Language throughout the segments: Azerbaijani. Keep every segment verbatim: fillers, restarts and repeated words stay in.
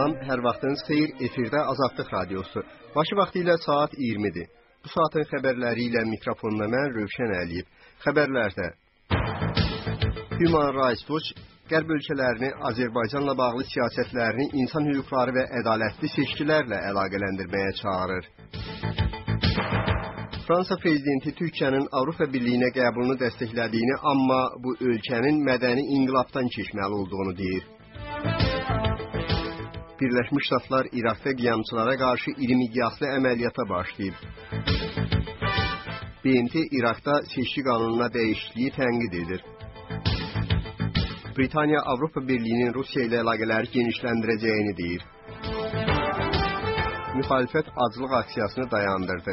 Salam, hər vaxtınız xeyir, efirdə Azadlıq Radiosu. Başı vaxtı ilə saat iyirmidir. Bu saatın xəbərləri ilə mikrofonda mən Rövşən Əliyev. Xəbərlərdə Human Rights Watch Qərb ölkələrini Azərbaycanla bağlı siyasətlərini insan hüquqları və ədalətli seçkilərlə əlaqələndirməyə çağırır. Fransa prezidenti Türkiyənin Avropa Birliyinə qəbulunu dəstəklədiyini, amma bu ölkənin mədəni inqilabdan keçməli olduğunu deyir. Birləşmiş Ştatlar İraqda qiyamçılara qarşı iri miqyaslı əməliyyata başlayıb. B M T İraqda seçki qanununa dəyişikliyi tənqid edir. Britaniya Avropa Birliyinin Rusiya ilə əlaqələri genişləndirəcəyini deyir. Müxalifət aclıq aksiyasını dayandırdı.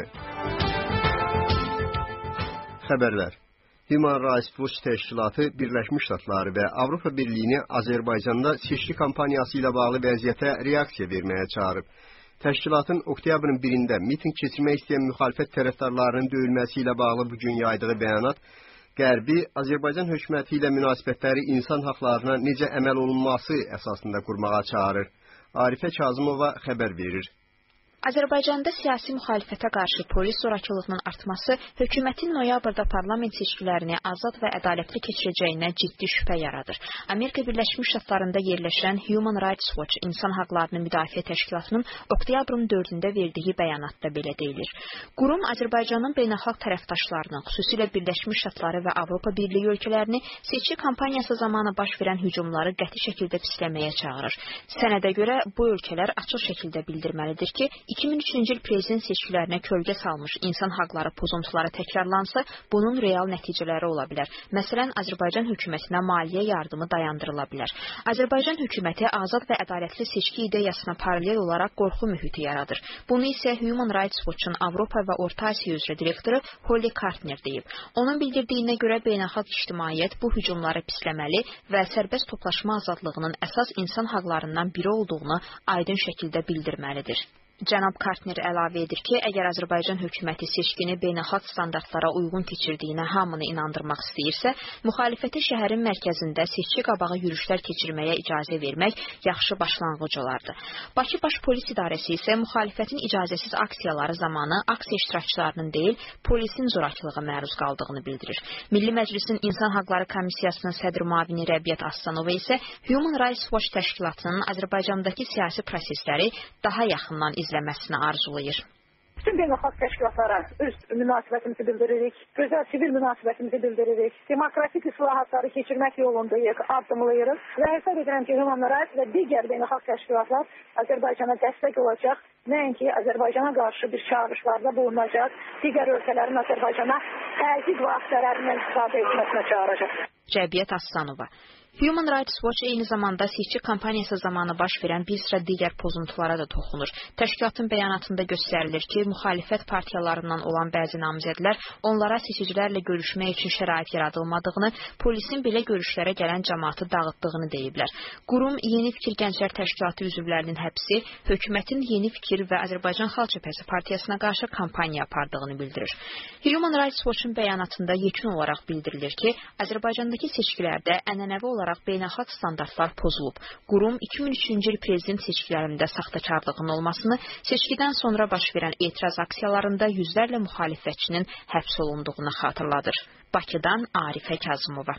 Xəbərlər. Human Rights Watch təşkilatı Birləşmiş Ştatları və Avropa Birliyini Azərbaycanda seçki kampaniyası ilə bağlı vəziyyətə reaksiya verməyə çağırıb. Təşkilatın oktyabrın birində miting keçirmək istəyən müxalifət tərəfdarlarının döyülməsi ilə bağlı bugün yaydığı bəyanat, Qərbi Azərbaycan hökuməti ilə münasibətləri insan haqlarına necə əməl olunması əsasında qurmağa çağırır. Arifə Kazımova xəbər verir. Azərbaycanda siyasi müxalifətə qarşı polis zorakılığının artması hökumətin noyabrda parlament seçkilərini azad və ədalətli keçirəcəyindən ciddi şübhə yaradır. Amerika Birləşmiş Ştatlarında yerləşən Human Rights Watch İnsan Haqlarını Müdafiə Təşkilatının oktyabrın dördündə verdiyi bəyanatda belə deyilir. Qurum Azərbaycanın beynəlxalq tərəfdaşlarını, xüsusilə Birləşmiş Ştatları və Avropa Birliyi ölkələrini seçki kampaniyası zamanı baş verən hücumları qəti şəkildə pisləməyə çağırır. Sənədə görə bu ölkələr açıq şəkildə bildirməlidir ki, iki min üçüncü il prezident seçkilərinə kölgə salmış insan haqları pozuntuları təkrarlansa, bunun real nəticələri ola bilər. Məsələn, Azərbaycan hökumətinə maliyyə yardımı dayandırıla bilər. Azərbaycan hökuməti azad və ədalətli seçki ideyasına paralel olaraq qorxu mühiti yaradır. Bunu isə Human Rights Watch-un Avropa və Orta Asiya üzrə direktoru Holly Kartner deyib. Onun bildirdiyinə görə beynəlxalq ictimaiyyət bu hücumları pisləməli və sərbəst toplaşma azadlığının əsas insan haqlarından biri olduğunu aydın şəkildə bildirməlidir. Cənab Kartner əlavə edir ki, əgər Azərbaycan hökuməti seçkini beynəlxalq standartlara uyğun keçirdiyinə hamını inandırmaq istəyirsə, müxalifəti şəhərin mərkəzində seçki qabağı yürüşlər keçirməyə icazə vermək yaxşı başlanğıc olardı. Bakı Baş Polis İdarəsi isə müxalifətin icazəsiz aksiyaları zamanı aksiya iştirakçılarının deyil, polisin zorakılığa məruz qaldığını bildirir. Milli Məclisin İnsan Haqları Komissiyasının sədr müavini Rəbiyyət Aslanova isə Human Rights Watch təşkilatının Azərbaycandakı siyasi prosesləri daha yaxından izləməsini arzulayır. Bütün beynəlxalq təşkilatlara öz münasibətimizi bildiririk, gözəl sivil münasibətimizi bildiririk, demokratik islahatları keçirmək yolundayıq, addımlayırıq və hesab edirəm ki, Human Rights və digər beynəlxalq təşkilatlar Azərbaycana dəstək olacaq, nəinki Azərbaycana qarşı bir çağırışlarda bulunacaq, digər ölkələrin Azərbaycana təzyiq vasitələrindən istifadə etməsinə çağıracaq. Rəbiyyət Aslanova. Human Rights Watch eyni zamanda seçki kampaniyası zamanı baş verən bir sıra digər pozuntulara da toxunur. Təşkilatın bəyanatında göstərilir ki, müxalifət partiyalarından olan bəzi namizədlər onlara seçicilərlə görüşmək üçün şərait yaradılmadığını, polisin belə görüşlərə gələn cəmaatı dağıtdığını deyiblər. Qurum Yeni Fikir Gənclər Təşkilatı üzvlərinin həbsi, hökumətin Yeni Fikir və Azərbaycan Xalq Cəbhəsi partiyasına qarşı kampaniya apardığını bildirir. Human Rights Watch-un bəyanatında yekun olaraq bildirilir ki, Azərbaycandakı seçkilərdə ənənəvi olaraq beynəlxalq standartlar pozulub. Qurum iki min üçüncü il prezident seçkilərində saxtakarlığın olmasını, seçkidən sonra baş verən etiraz aksiyalarında yüzlərlə müxalifətçinin həbs olunduğunu xatırladır. Bakıdan Arifə Kazımova.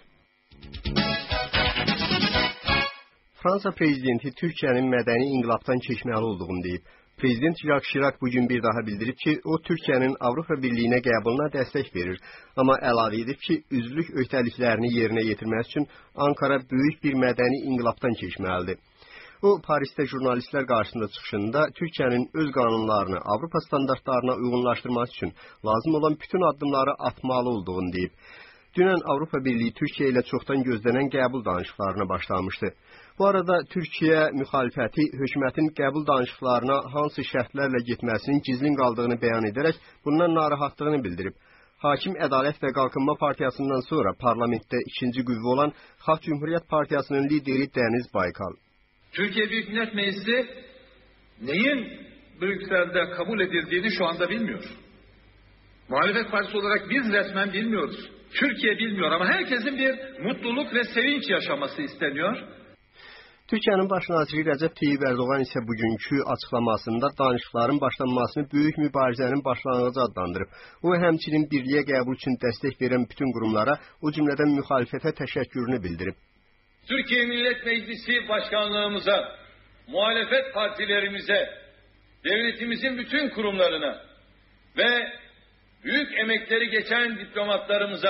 Fransa prezidenti Türkiyənin mədəni inqilabdan keçməli olduğunu deyib. Prezident Jacques Chirac bugün bir daha bildirib ki, o Türkiyənin Avropa Birliyinə qəbuluna dəstək verir. Amma əlavə edib ki, üzvlük öhdəliklərini yerinə yetirmək üçün Ankara böyük bir mədəni inqilabdan keçməlidir. O, Parisdə jurnalistlər qarşısında çıxışında Türkiyənin öz qanunlarını Avropa standartlarına uyğunlaşdırması üçün lazım olan bütün addımları atmalı olduğunu deyib. Dünən Avropa Birliyi Türkiyə ilə çoxdan gözlənən qəbul danışıqlarına başlamışdı. Bu arada Türkiyə müxalifəti hökumətin qəbul danışıqlarına hansı şərtlərlə getməsinin gizlin qaldığını bəyan edərək bundan narahatlığını bildirib. Hakim Ədalət və Qalkınma Partiyasından sonra parlamentdə ikinci qüvvə olan Xalq Cümhuriyyət Partiyasının lideri Dəniz Baykal. Türkiye Büyük Millet Meclisi neyin Brüksel'de kabul edildiğini şu anda bilmiyor. Muhalefet partisi olarak biz resmen bilmiyoruz. Türkiye bilmiyor ama herkesin bir mutluluk ve sevinç yaşaması isteniyor. Türkiyənin baş naziri Rəcəb Tayyib Ərdoğan isə bugünkü açıqlamasında danışıqların başlanmasını böyük mübarizənin başlanğıcı adlandırıb. O, həmçinin birliyə qəbul üçün dəstək verən bütün qurumlara, o cümlədən müxalifətə təşəkkürünü bildirib. Türkiye Millet Meclisi Başkanlığımıza, muhalefet partilerimize, devletimizin bütün kurumlarına ve büyük emekleri geçen diplomatlarımıza,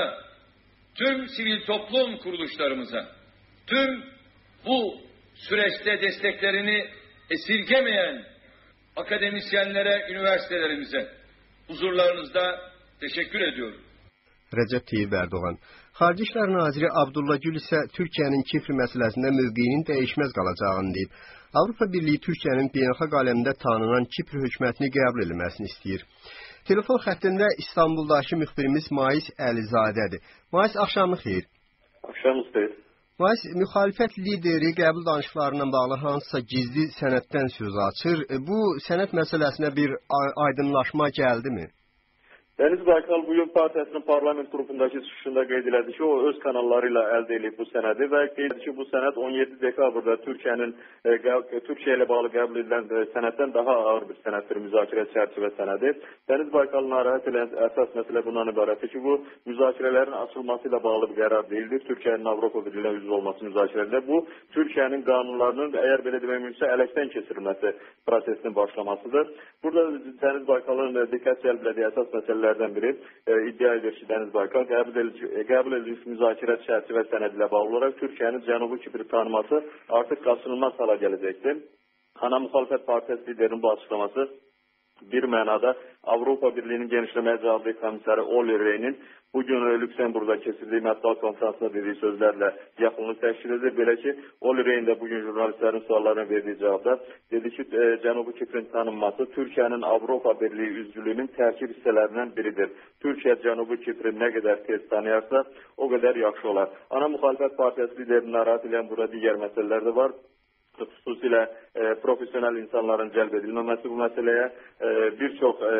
tüm sivil toplum kuruluşlarımıza, tüm bu süreçte desteklerini esirgemeyen akademisyenlere, üniversitelerimize huzurlarınızda teşekkür ediyorum. Rəcəb Tayyib Ərdoğan. Xarici İşlər Naziri Abdullah Gül isə Türkiyənin Kipr məsələsində mövqeyinin dəyişməz qalacağını deyib. Avropa Birliyi Türkiyənin beynəlxalq aləmdə tanınan Kipr hökumətini qəbul edilməsini istəyir. Telefon xəttində İstanbuldakı müxbirimiz Mais Əlizadədir. Mais, axşamınız xeyir. Axşamınız xeyir. Mais, müxalifət lideri qəbul danışıqlarına bağlı hansısa gizli sənəddən söz açır. Bu sənəd məsələsinə bir aydınlaşma gəldimi? Dəniz Baykal bugün partiyasının parlament qrupundakı çıxışında qeyd elədi ki, o öz kanalları ilə əldə edib bu sənədi və qeyd etdi ki, bu sənəd on yeddi dekabrda Türkiyənin e, Türkiyə ilə bağlı qəbul edilən e, sənəddən daha ağır bir sənəddir, müzakirə çərçivə sənədi. Dəniz Baykal narahat edən əsas məsələ bundan ibarətdir ki, bu müzakirələrin açılması ilə bağlı bir qərar deyildir. Türkiyənin Avropa Birliyinə üzv olması müzakirələrində bu, Türkiyənin qanunlarının, əgər belə demək mümkünsə, ələkdən keçirilməsi prosesinin başlamasıdır. Burada Dəniz Baykalın diqqət cəlb etdiyi əsas məsələlər biri e, iddia edir ki, Dəniz Baykal qəbul edici, qəbul edilmiş müzakirə çərçivə sənədi ilə bağlı olaraq Türkiyənin Cənubi Kipri tanıması artıq qaçınılmaz hala gələcəkdir. Ana Müxalifət Partiyası liderinin bu açıqlaması bir mənada Avropa Birliyinin genişləməyə cavablı komissarı Olli Rehn'in bugün Lüksemburg'da keçirdiyi mətbuat konferansında dediği sözlərlə yaxınlıq təşkil edir. Belə ki, Olli Rehn də bugün jurnalistlərin suallarına verdiği cavabda dedi ki, e, Cənubi Kiprin tanınması Türkiyənin Avropa Birliyi üzvlüyünün tərkib hissələrindən biridir. Türkiyə Cənubi Kipri nə qədər tez tanıyarsa, o qədər yaxşı olar. Ana Müxalifət Partiyası liderini narahat edən burada digər məsələlər də var. Xüsusilə e, profesyonel insanların cəlb edilməməsi bu məsələyə, e, bir çox e,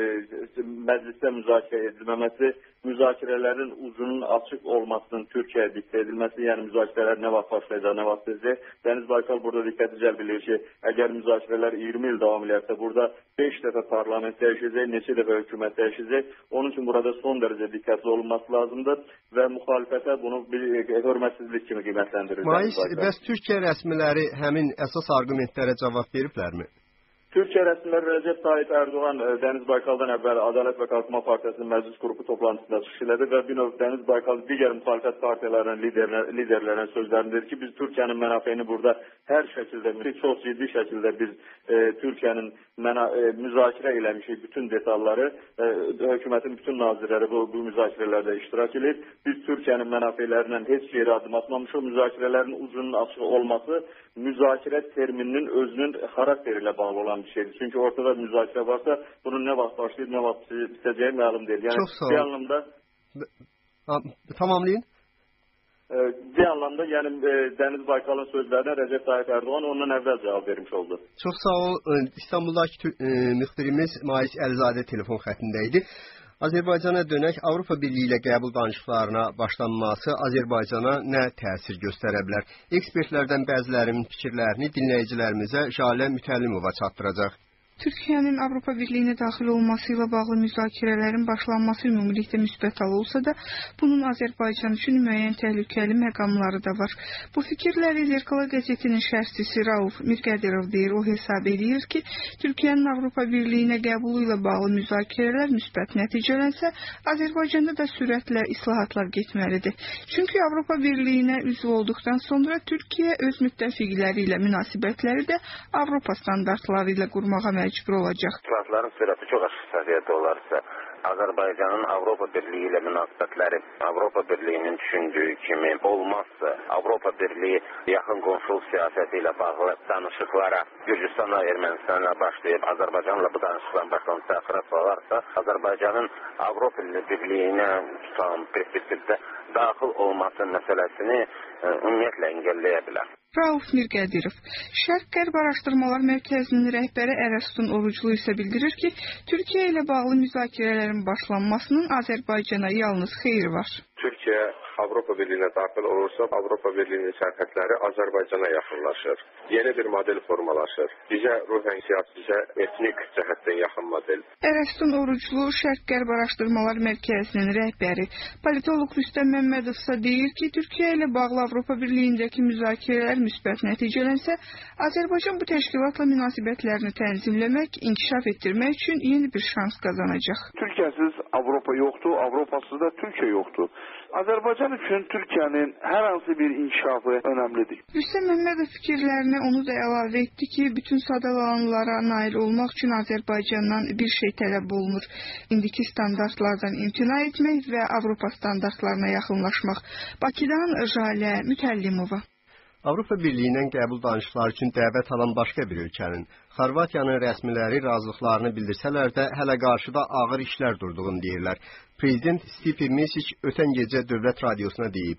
e, məclisdə müzakirə edilməməsi, müzakirələrin uzunun açıq olmasının Türkiyəyə diktə edilməsi, yəni müzakirələr nə vaxt başlayacaq, nə vaxt edəcək. Dəniz Baykal burada diqqəti cəlb edir ki, əgər müzakirələr iyirmi il davam edərsə, burada beş dəfə parlament dəyişəcək, neçə dəfə hökumət dəyişəcək. Onun üçün burada son dərəcə diqqətli olunması lazımdır və müxalifətə bunu bir hörmətsizlik kimi qiymətləndirir. Mais, bəs Türkiyə rəsmiləri həmin əsas argumentlərə cavab veriblərmi? Türkiyə rəsmiləri Rəcəb Tayyib Ərdoğan Dəniz Baykaldan əvvəl Ədalət və Qalxınma Partiyasının məclis qrupu toplantısında çıxış elədi və bir növ Dəniz Baykal digər müxalifət partiyalarının liderlərinin sözlərində dedi ki, biz Türkiyənin mənafeyini burada hər şəkildə, çox ciddi şəkildə biz e, Türkiyənin məna, e, müzakirə eləmişik bütün detalları, e, hökumətin bütün nazirləri bu, bu müzakirələrdə iştirak edir. Biz Türkiyənin mənafeylərindən heç yeri adım atmamışıq, müzakirələrin uzunun açıq olması müzakirə termininin özünün xarakteri ilə bağlı olan bir şeydir. Çünki ortada müzakirə varsa, bunun nə vaxt başlayıb, nə vaxt bitəcəyi məlum deyil. Yəni, bir anlamda... Tamamlayın. E, bir anlamda, yəni e, Dəniz Baykalın sözlərinə Rəcəb Tayyib Ərdoğan ondan əvvəl cavab vermiş oldu. Çox sağ ol. İstanbuldakı e, müxbirimiz Mais Əlizadə telefon xəttində idi. Azərbaycana dönək, Avropa Birliyi ilə qəbul danışıqlarına başlanması Azərbaycana nə təsir göstərə bilər? Ekspertlərdən bəzilərinin fikirlərini dinləyicilərimizə Jalə Mütəllimova çatdıracaq. Türkiyənin Avropa Birliyinə daxil olması ilə bağlı müzakirələrin başlanması ümumilikdə müsbət hal olsa da, bunun Azərbaycan üçün müəyyən təhlükəli məqamları da var. Bu fikirləri Zerkala qəzetinin şərhçisi Rauf Mirqədirov deyir. O hesab edir ki, Türkiyənin Avropa Birliyinə qəbulu ilə bağlı müzakirələr müsbət nəticələnsə, Azərbaycanda da sürətlə islahatlar getməlidir. Çünki Avropa Birliyinə üzv olduqdan sonra Türkiyə öz müttəfiqləri ilə münasibətləri də Avropa standartları ilə qurmağa məcbur olacaq. İslahatların sürəti çox aşıq səviyyədə olarsa, Azərbaycanın Avropa Birliyi ilə münasibətləri Avropa Birliyinin düşündüyü kimi olmazsa, Avropa Birliyi yaxın qonşuluq siyasəti ilə bağlı danışıqlara Gürcüstanla, Ermənistanla başlayıb Azərbaycanla bu danışıqların başlaması təxirə salarsa, Azərbaycanın Avropa Birliyinə tutan perspektivdə daxil olması məsələsini ümumiyyətlə engelləyə bilər. Rauf Mirqədirov, Şərq-Qərb Araşdırmalar Mərkəzinin rəhbəri Ərəstun Oruclu isə bildirir ki, Türkiyə ilə bağlı müzakirələrin başlanmasının Azərbaycana yalnız xeyri var. Türkiyə Avropa Birliyinə daxil olursa, Avropa Birliyinin sərhədləri Azərbaycana yaxınlaşır. Yeni bir model formalaşır. Bizə ruhən siyasi, bizə etnik cəhətdən yaxın model. Ərəstun Oruclu, Şərq-Qərb Araşdırmalar Mərkəzinin rəhbəri politoloq Rüstəm Məmmədov isə deyir ki, Türkiyə ilə bağlı Avropa Birliyindəki müzakirələr müsbət nəticələnsə, Azərbaycan bu təşkilatla münasibətlərini tənzimləmək, inkişaf etdirmək üçün yeni bir şans qazanacaq. Türkiyəsiz Avropa yoxdur, Avropasız da Türkiyə yoxdur. Azərbaycan üçün Türkiyənin hər hansı bir inkişafı önəmlidir. Rüstəm Məmmədov fikirlərinə onu da əlavə etdi ki, bütün sadalananlara nail olmaq üçün Azərbaycandan bir şey tələb olunur. İndiki standartlardan imtina etmək və Avropa standartlarına yaxınlaşmaq. Bakıdan Jalə Mütəllimova. Avropa Birliyindən qəbul danışıqları üçün dəvət alan başqa bir ölkənin, Xorvatiyanın rəsmiləri razılıqlarını bildirsələr də hələ qarşıda ağır işlər durduğunu deyirlər. Prezident Stipe Mesic ötən gecə Dövlət Radiosuna deyib.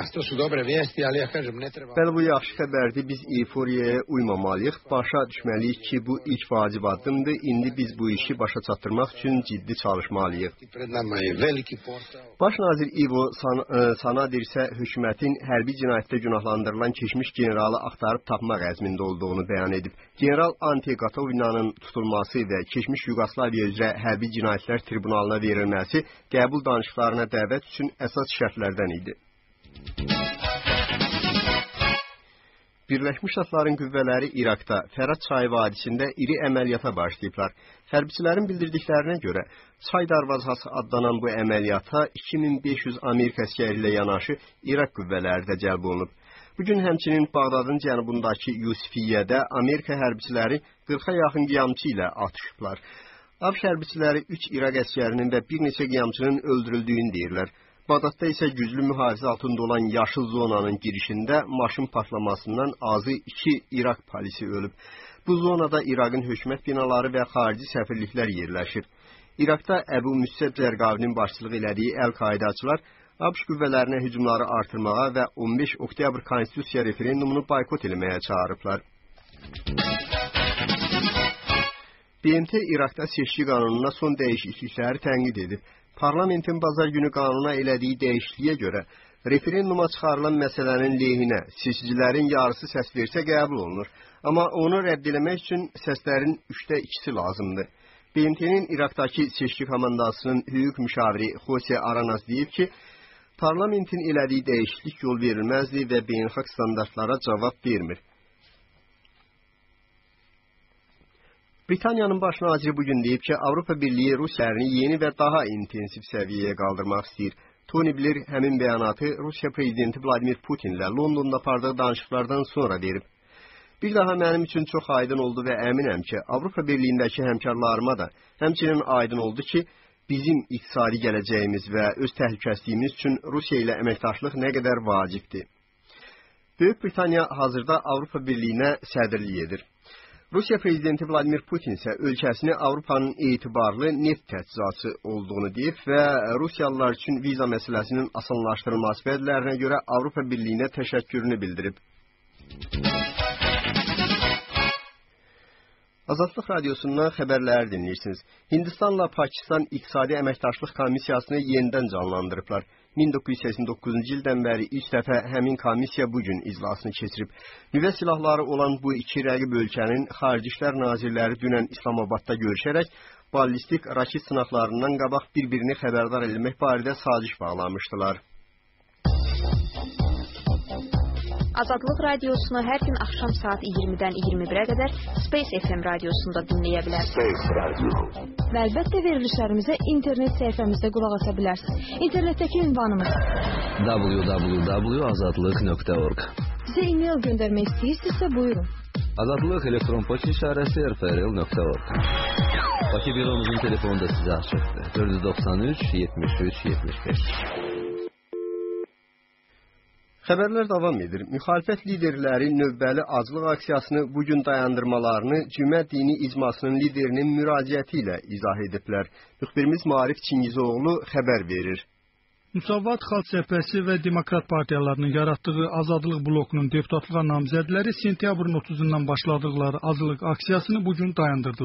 Bəli, bu yaxşı xəbərdir, biz eyforiyaya uymamalıyıq, başa düşməliyik ki, bu ilk vacib addımdır, indi biz bu işi başa çatdırmaq üçün ciddi çalışmalıyıq. Baş nazir İvo Sanader isə hökumətin hərbi cinayətdə günahlandırılan keçmiş generalı axtarıb tapmaq əzmində olduğunu bəyan edib. General Ante Gotovinanın tutulması və keçmiş Yugoslaviya üzrə hərbi cinayətlər tribunalına verilməsi qəbul danışıqlarına dəvət üçün əsas şərtlərdən idi. Birləşmiş Ştatların qüvvələri İraqda, Fərat çayı vadisində iri əməliyyata başlayıblar. Hərbçilərin bildirdiklərinə görə, çay darvazası adlanan bu əməliyyata iki min beş yüz Amerika əskəri ilə yanaşı İraq qüvvələri də cəlb olunub. Bugün həmçinin Bağdadın cənubundakı Yusifiyyədə Amerika hərbçiləri qırxa yaxın qiyamçı ilə atışıblar. ABŞ hərbçiləri üç İraq əskərinin və bir neçə qiyamçının öldürüldüyünü deyirlər. Bağdadda isə güclü mühafizə altında olan yaşıl zonanın girişində maşın partlamasından azı iki İraq polisi ölüb. Bu zonada İraqın hökumət binaları və xarici səfirliklər yerləşir. İraqda Əbu Müssəb Zərqavinin başçılıq elədiyi Əl-Qaidaçılar ABŞ qüvvələrinə hücumları artırmağa və on beş oktyabr konstitusiya referendumunu boykot eləməyə çağırıblar. B M T İraqda seçki qanununa son dəyişiklikləri tənqid edib. Parlamentin bazar günü qanuna elədiyi dəyişikliyə görə referenduma çıxarılan məsələnin lehinə seçicilərin yarısı səs versə qəbul olunur. Amma onu rədd eləmək üçün səslərin üçdə ikisi lazımdır. B M T'nin İraqdakı seçki komandasının hüquq müşaviri Jose Aranas deyib ki, parlamentin elədiyi dəyişiklik yol verilməzdir və beynəlxalq standartlara cavab vermir. Britaniyanın baş naziri bugün deyib ki, Avropa Birliyi Rusiyanı yeni və daha intensiv səviyyəyə qaldırmaq istəyir. Tony Blair həmin bəyanatı Rusiya prezidenti Vladimir Putinlə Londonda apardığı danışıqlardan sonra verib. Bir daha mənim üçün çox aydın oldu və əminəm ki, Avropa Birliyindəki həmkarlarıma da həmçinin aydın oldu ki, bizim iqtisadi gələcəyimiz və öz təhlükəsizliyimiz üçün Rusiya ilə əməkdaşlıq nə qədər vacibdir. Böyük Britaniya hazırda Avropa Birliyinə sədrlik edir. Rusiya prezidenti Vladimir Putin isə ölkəsini Avropanın etibarlı neft təchizatçısı olduğunu deyib və Rusiyalılar üçün viza məsələsinin asanlaşdırılması vədlərinə görə Avropa Birliyinə təşəkkürünü bildirib. Azadlıq Radiosundan xəbərləri dinləyirsiniz. Hindistanla Pakistan İqtisadi Əməkdaşlıq Komissiyasını yenidən canlandırıblar. min doqquz yüz səksən doqquzuncu ildən bəri ilk dəfə həmin komissiya bugün iclasını keçirib. Nüvə silahları olan bu iki rəqib ölkənin xarici işlər nazirləri dünən İslamabadda görüşərək ballistik raket sınaqlarından qabaq bir-birini xəbərdar etmək barədə saziş bağlamışdılar. Azadlıq Radiosunu hər gün axşam saat iyirmidən iyirmi birə qədər Space F M radiosunda dinləyə bilərsiniz. Və əlbəttə verilişlərimizə internet səhifəmizdə qulaq asa bilərsiniz. İnternetdəki ünvanımız w w w nöqtə azadlıq nöqtə org. Sizə e-mail göndərmək istəyirsinizsə buyurun. Azadlıq elektron poçt işarəsi r f r l nöqtə org. Bakı büromuzun telefonu da sizə açıqdır. dörd yüz doxsan üç yetmiş üç yetmiş beş. Xəbərlər davam edir. Müxalifət liderləri növbəli aclıq aksiyasını bugün dayandırmalarını Cümə dini icmasının liderinin müraciəti ilə izah ediblər. Müxbirimiz Marif Çingizoğlu xəbər verir. Müsavat Xalq Cəbhəsi və Demokrat partiyalarının yaratdığı Azadlıq blokunun deputatlığa namizədləri sentyabrın otuzundan başladıqları aclıq aksiyasını bugün dayandırdılar.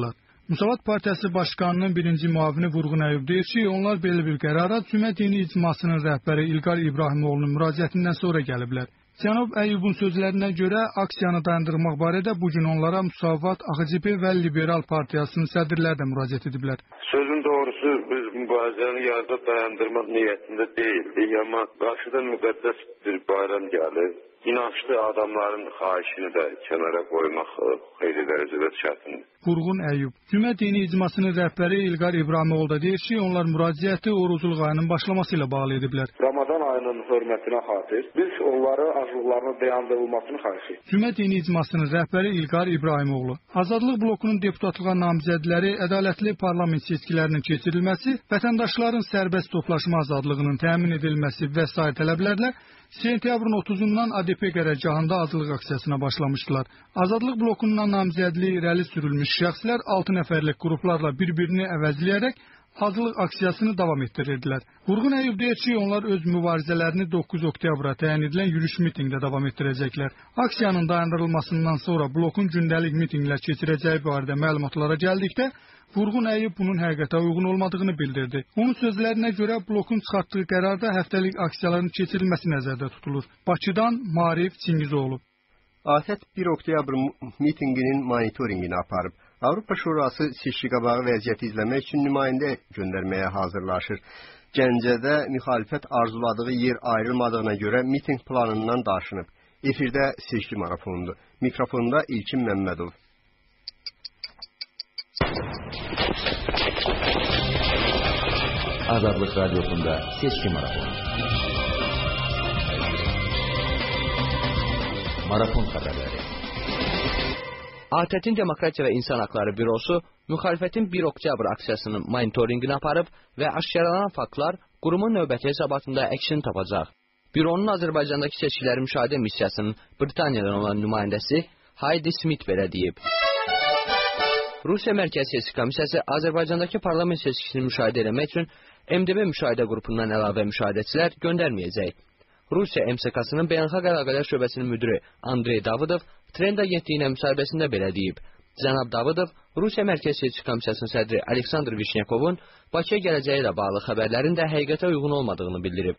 Müsavat Partiyası Başkanının birinci müavini Vurğun Əyyub deyir ki, onlar belə bir qərara Cümə dini icmasının rəhbəri İlqar İbrahimoğlu'nun müraciətindən sonra gəliblər. Cənab Əyyubun sözlərinə görə aksiyanı dayandırmaq barədə bugün onlara Müsavat, A X P və Liberal Partiyasının sədrləri də müraciət ediblər. Sözün doğrusu biz mübarizəni yarıda dayandırmaq niyyətində deyildik, amma qarşıdan müqəddəs bir bayram gəlir. İnançlı adamların xahişini də kənara qoymaq xeyli dərəcədə çətindir. Vurğun Əyyub, Cümə dini icmasının rəhbəri İlqar İbrahimoğlu da deyir ki, onlar müraciəti orucluq ayının başlaması ilə bağlı ediblər. Ramazan ayının hörmətinə xatir biz onları aclıqlarının dayandırılmasını xahiş edirik. Cümə dini icmasının rəhbəri İlqar İbrahimoğlu, Azadlıq blokunun deputatlığa namizədləri ədalətli parlament seçkilərinin keçirilməsi, vətəndaşların sərbəst toplaşma azadlığının təmin edilməsi və sair tələblərlə sentyabrın otuzundan A D P qərargahında azadlıq aksiyasına başlamışdılar. Azadlıq blokundan namizədliyi irəli sürülmüş şəxslər altı nəfərlik qruplarla bir-birini əvəzləyərək azadlıq aksiyasını davam etdirirdilər. Vurğun Əyyub deyir ki, onlar öz mübarizələrini doqquz oktyabra təyin edilən yürüyüş mitinqdə davam etdirəcəklər. Aksiyanın dayandırılmasından sonra blokun gündəlik mitinqlər keçirəcəyi barədə məlumatlara gəldikdə, Vurğun Əyyub bunun həqiqətə uyğun olmadığını bildirdi. Onun sözlərinə görə blokun çıxartdığı qərarda həftəlik aksiyaların keçirilməsi nəzərdə tutulur. Bakıdan Marif Çingizoğlu. ATƏT bir oktyabr mitinqinin monitorinqini aparıb. Avropa Şurası seçki qabağı vəziyyəti izləmək üçün nümayəndə göndərməyə hazırlaşır. Gəncədə müxalifət arzuladığı yer ayrılmadığına görə mitinq planından daşınıb. Efirdə seçki marafonudur. Mikrofonda İlkin Məmmədov. Azadlıq Radyosunda seçki marafonu. Marafon xəbərləri. ATƏT-in Demokratiya və İnsan Haqları Bürosu müxalifətin bir oktyabr aksiyasının monitorinqini aparıb və aşkarlanan faktlar qurumun növbəti hesabatında əksini tapacaq. Büronun Azərbaycandakı seçkiləri müşahidə missiyasının Britaniyadan olan nümayəndəsi Heidi Smith belə deyib. Rusiya Mərkəzi Seçki Komissiyası Azərbaycandakı parlament seçkisini müşahidə etmək üçün M D B müşahidə qrupundan əlavə müşahidəçilər göndərməyəcək. Rusiya M S K-sının Beynəlxalq Əlaqələr şöbəsinin müdiri Andrey Davıdov Trend agentliyinə müsahibəsində belə deyib. Cənab Davıdov Rusiya Mərkəzi Seçki Komissiyasının sədri Aleksandr Vişnyakovun Bakıya gələcəyi ilə bağlı xəbərlərin də həqiqətə uyğun olmadığını bildirib.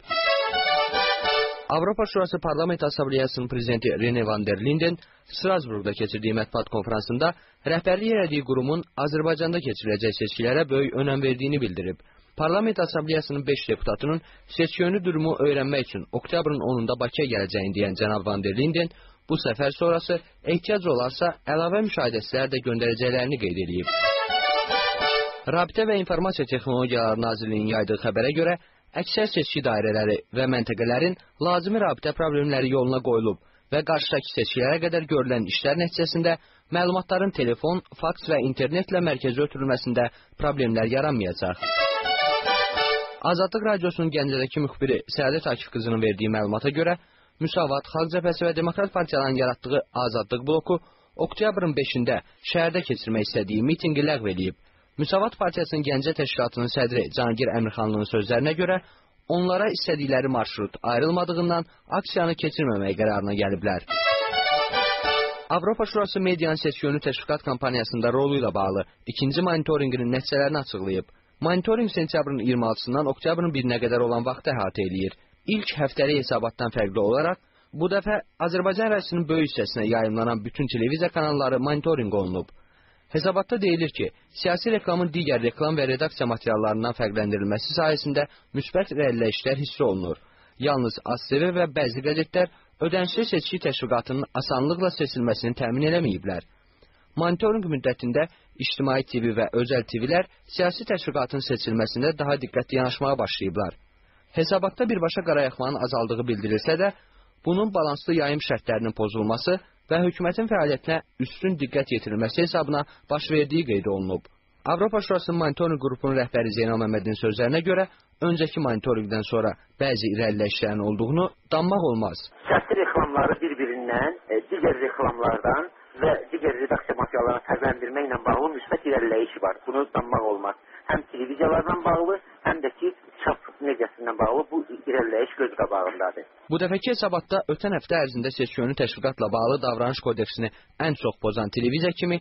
Avropa Şurası Parlament Assambleyasının prezidenti Rene van der Linden Strasburgda keçirdiyi mətbuat konferansında rəhbərlik elədiyi qurumun Azərbaycanda keçiriləcək seçkilərə böyük önəm verdiyini bildirib. Parlament Assambleyasının beş deputatının seçki durumu öyrənmək üçün oktyabrın onunda Bakıya gələcəyini deyən cənab van der Linden bu səfər sonrası ehtiyac olarsa əlavə müşahidəçilər də göndərəcəklərini qeyd edib. Rabitə və İnformasiya Texnologiyaları Nazirliyinin yaydığı xəbərə görə əksər seçki dairələri və məntəqələrin lazımi rabitə problemləri yoluna qoyulub və qarşıdakı seçkilərə qədər görülən işlər nəticəsində məlumatların telefon, faks və internetlə mərkəzə ötürülməsində problemlər yaranmayacaq. Azadlıq Radiosunun Gəncədəki müxbiri Səadət Akif qızının verdiyi məlumata görə Müsavat, Xalq Cəbhəsi və Demokrat Partiyaların yaratdığı Azadlıq bloku oktyabrın beşində şəhərdə keçirmək istədiyi mitinqi ləğv edib. Müsavat Partiyasının Gəncə təşkilatının sədri Cahangir Əmirxanlının sözlərinə görə onlara istədikləri marşrut ayrılmadığından aksiyanı keçirməmək qərarına gəliblər. Avropa Şurası Medianın seçki təşviqat kampaniyasında rolu ilə bağlı ikinci monitorinqinin nəticələrini açıqlayıb. Monitorinq sentyabrın iyirmi altısından oktyabrın birinə qədər olan vaxtı əhatə eləyir. İlk həftəlik hesabatdan fərqli olaraq, bu dəfə Azərbaycan ərazisinin böyük hissəsinə yayımlanan bütün televiziya kanalları monitorinq olunub. Hesabatda deyilir ki, siyasi reklamın digər reklam və redaksiya materiallarından fərqləndirilməsi sayəsində müsbət irəliləyişlər hiss olunur. Yalnız A S T V və bəzi qəzetlər ödənişli seçki təşviqatının asanlıqla seçilməsini təmin eləməyiblər. Monitorinq müddətində İctimai T V və özəl T V'lər siyasi təşviqatın seçilməsində daha diqqətli yanaşmağa başlayıblar. Hesabatda birbaşa qarayaxmanın azaldığı bildirilsə də, bunun balanslı yayım şərtlərinin pozulması və hökumətin fəaliyyətinə üstün diqqət yetirilməsi hesabına baş verdiyi qeyd olunub. Avropa Şurasının monitorinq qrupunun rəhbəri Zeynal Məmmədin sözlərinə görə, öncəki monitorinqdən sonra bəzi irəliləyişlərin olduğunu danmaq olmaz. Siyasi reklamları bir-birindən, digər reklamlardan və digər redaksiya materiallarını fərqləndirməklə bağlı müsbət irəliləyiş var. Bunu danmaq olmaz. Həm televiziyalardan bağlı, həm də ki, çap mediasından bağlı bu irəliləyiş göz qabağındadır. Bu dəfəki hesabatda ötən həftə ərzində seçki təşviqatla bağlı davranış kodeksini ən çox pozan televiziya kimi,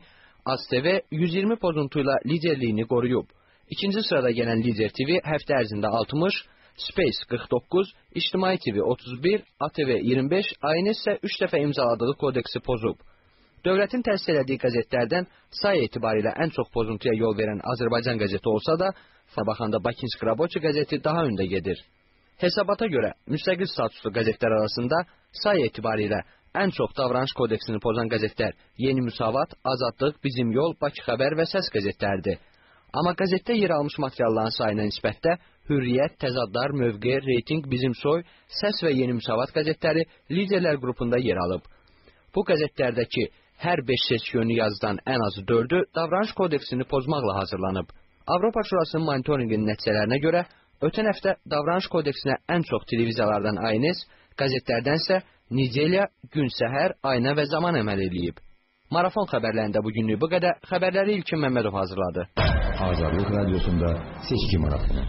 Az T V yüz iyirmi pozuntuyla liderliyini qoruyub. İkinci sırada gələn Lider T V həftə ərzində altmış, Space qırx doqquz, İctimai T V otuz bir, A T V iyirmi beş, A N S isə üç dəfə imzaladığı kodeksi pozub. Dövlətin təsis elədiyi qəzetlərdən say etibarilə ən çox pozuntuya yol verən Azərbaycan qəzeti olsa da, Sabahanda Bakinski Raboçi qəzeti daha öndə gedir. Hesabata görə müstəqil statuslu qəzetlər arasında say etibarilə ən çox davranış kodeksini pozan qəzetlər Yeni Müsavat, Azadlıq, Bizim Yol, Bakı Xəbər və Səs qəzetləridir. Amma qəzetdə yer almış materialların sayına nisbətdə Hürriyyət, Təzadlar, Mövqe, Reyting, Bizim Soy, Səs və Yeni Müsavat qəzetləri liderlər qrupunda yer alıb. Bu qəzetlərdəki hər beş seçki yönlü yazıdan ən azı dördü davranış kodeksini pozmaqla hazırlanıb. Avropa Şurasının monitoringinin nəticələrinə görə ötən həftə davranış kodeksinə ən çox televiziyalardan A N S, qəzetlərdənsə Nigeria, Gün Səhər, Ayna və Zaman əməl edilib. Marafon xəbərlərində bugünlük bu qədər. Xəbərləri İlkin Məmmədov hazırladı. Azadlıq Radiosunda seçki marafonu.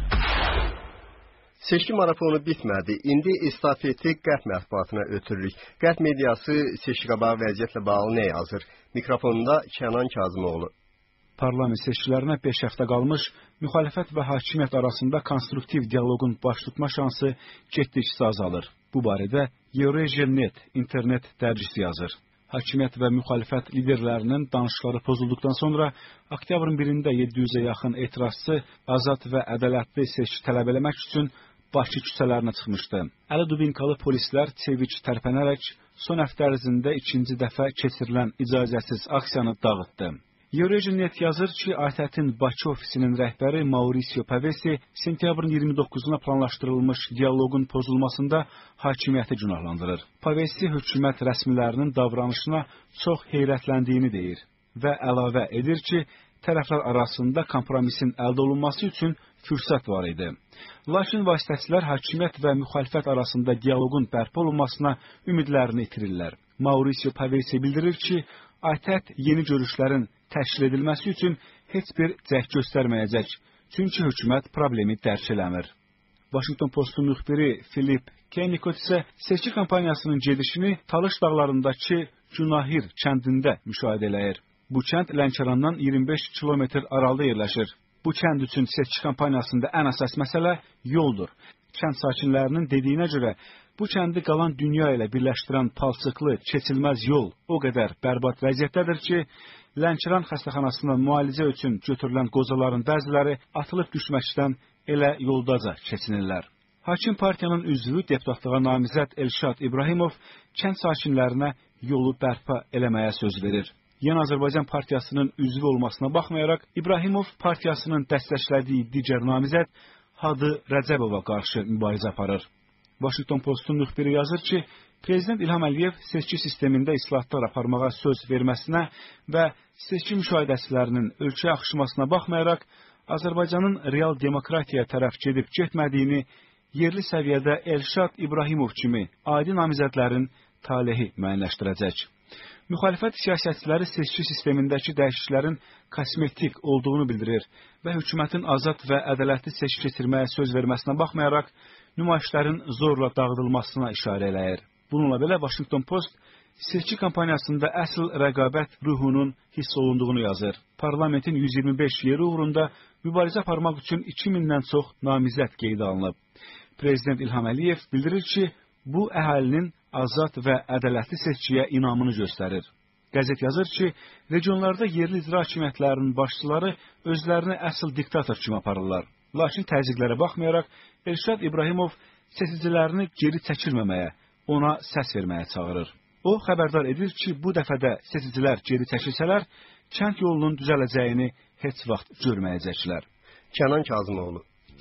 Seçki marafonu bitmədi. İndi estafeti Qərb mətbuatına ötürürük. Qərb mediası seçki qabağı vəziyyətlə bağlı nə yazır? Mikrofonunda Kənan Kazımoğlu. Parlament seçkilərinə beş həftə qalmış, müxalifət və hakimiyyət arasında konstruktiv dialoqun baş tutma şansı getdikcə azalır. Bu barədə Eurasia net internet dərgisi yazır. Hakimiyyət və müxalifət liderlərinin danışıqları pozulduqdan sonra oktyabrın birində yeddi yüzə yaxın etirazçı azad və ədalətli seçki tələb eləmək üçün Bakı küçələrinə çıxmışdı. Əli dubinkalı polislər çeviç tərpənərək son həftə ərzində ikinci dəfə keçirilən icazəsiz aksiyanı dağıtdı. Eurasia net yazır ki, A T Ə-tin Bakı ofisinin rəhbəri Mauricio Pavesi sentyabrın iyirmi doqquzuna planlaşdırılmış dialoqun pozulmasında hakimiyyəti günahlandırır. Pavesi hökumət rəsmilərinin davranışına çox heyrətləndiyini deyir və əlavə edir ki, tərəflər arasında kompromisin əldə olunması üçün fürsət var idi. Lakin vasitəçilər hakimiyyət və müxalifət arasında dialoqun bərpa olunmasına ümidlərini itirirlər. Mauricio Pavesi bildirir ki, A T Ə yeni görüşlərin təşkil edilməsi üçün heç bir cəhd göstərməyəcək, çünki hökumət problemi dərk eləmir. Washington Postun müxbiri Philip Kennicott isə seçki kampaniyasının gedişini Talış dağlarındakı Cunahir kəndində müşahidə eləyir. Bu kənd Lənkərandan iyirmi beş kilometr aralıda yerləşir. Bu kənd üçün seçki kampaniyasında ən əsas məsələ yoldur. Kənd sakinlərinin dediyinə görə bu kəndi qalan dünya ilə birləşdirən palçıqlı, keçilməz yol o qədər bərbad vəziyyətdədir ki, Lənkəran xəstəxanasına müalicə üçün götürülən qozaların bəziləri atılıb düşməkdən elə yoldaca keçinirlər. Hakim partiyanın üzvü deputatlığa namizəd Elşad İbrahimov kənd sakinlərinə yolu bərpa eləməyə söz verir. Yeni Azərbaycan partiyasının üzvü olmasına baxmayaraq, İbrahimov partiyasının dəstəklədiyi digər namizəd Hadı Rəcəbova qarşı mübarizə aparır. Washington Postun müxbiri yazır ki, Prezident İlham Əliyev seçki sistemində islahatlar aparmağa söz verməsinə və seçki müşahidəçilərinin ölkəyə axışmasına baxmayaraq, Azərbaycanın real demokratiyaya tərəf gedib getmədiyini yerli səviyyədə Elşad İbrahimov kimi adi namizədlərin talehi müəyyənləşdirəcək. Müxalifət siyasətçiləri seçki sistemindəki dəyişikliklərin kosmetik olduğunu bildirir və hökumətin azad və ədalətli seçki keçirməyə söz verməsinə baxmayaraq, nümayişlərin zorla dağıdılmasına işarə eləyir. Bununla belə Washington Post seçki kampaniyasında əsl rəqabət ruhunun hiss olunduğunu yazır. Parlamentin yüz iyirmi beş yeri uğrunda mübarizə aparmaq üçün iki mindən çox namizəd qeydə alınıb. Prezident İlham Əliyev bildirir ki, bu əhalinin azad və ədalətli seçkiyə inamını göstərir. Qəzet yazır ki, regionlarda yerli icra hakimiyyətlərinin başçıları özlərini əsl diktator kimi aparırlar. Lakin təzyiqlərə baxmayaraq, Elşad İbrahimov seçicilərini geri çəkilməməyə, ona səs verməyə çağırır. O, xəbərdar edir ki, bu dəfədə seçicilər geri çəkilsələr, kənd yolunun düzələcəyini heç vaxt görməyəcəklər. Kənan Kazımoğlu.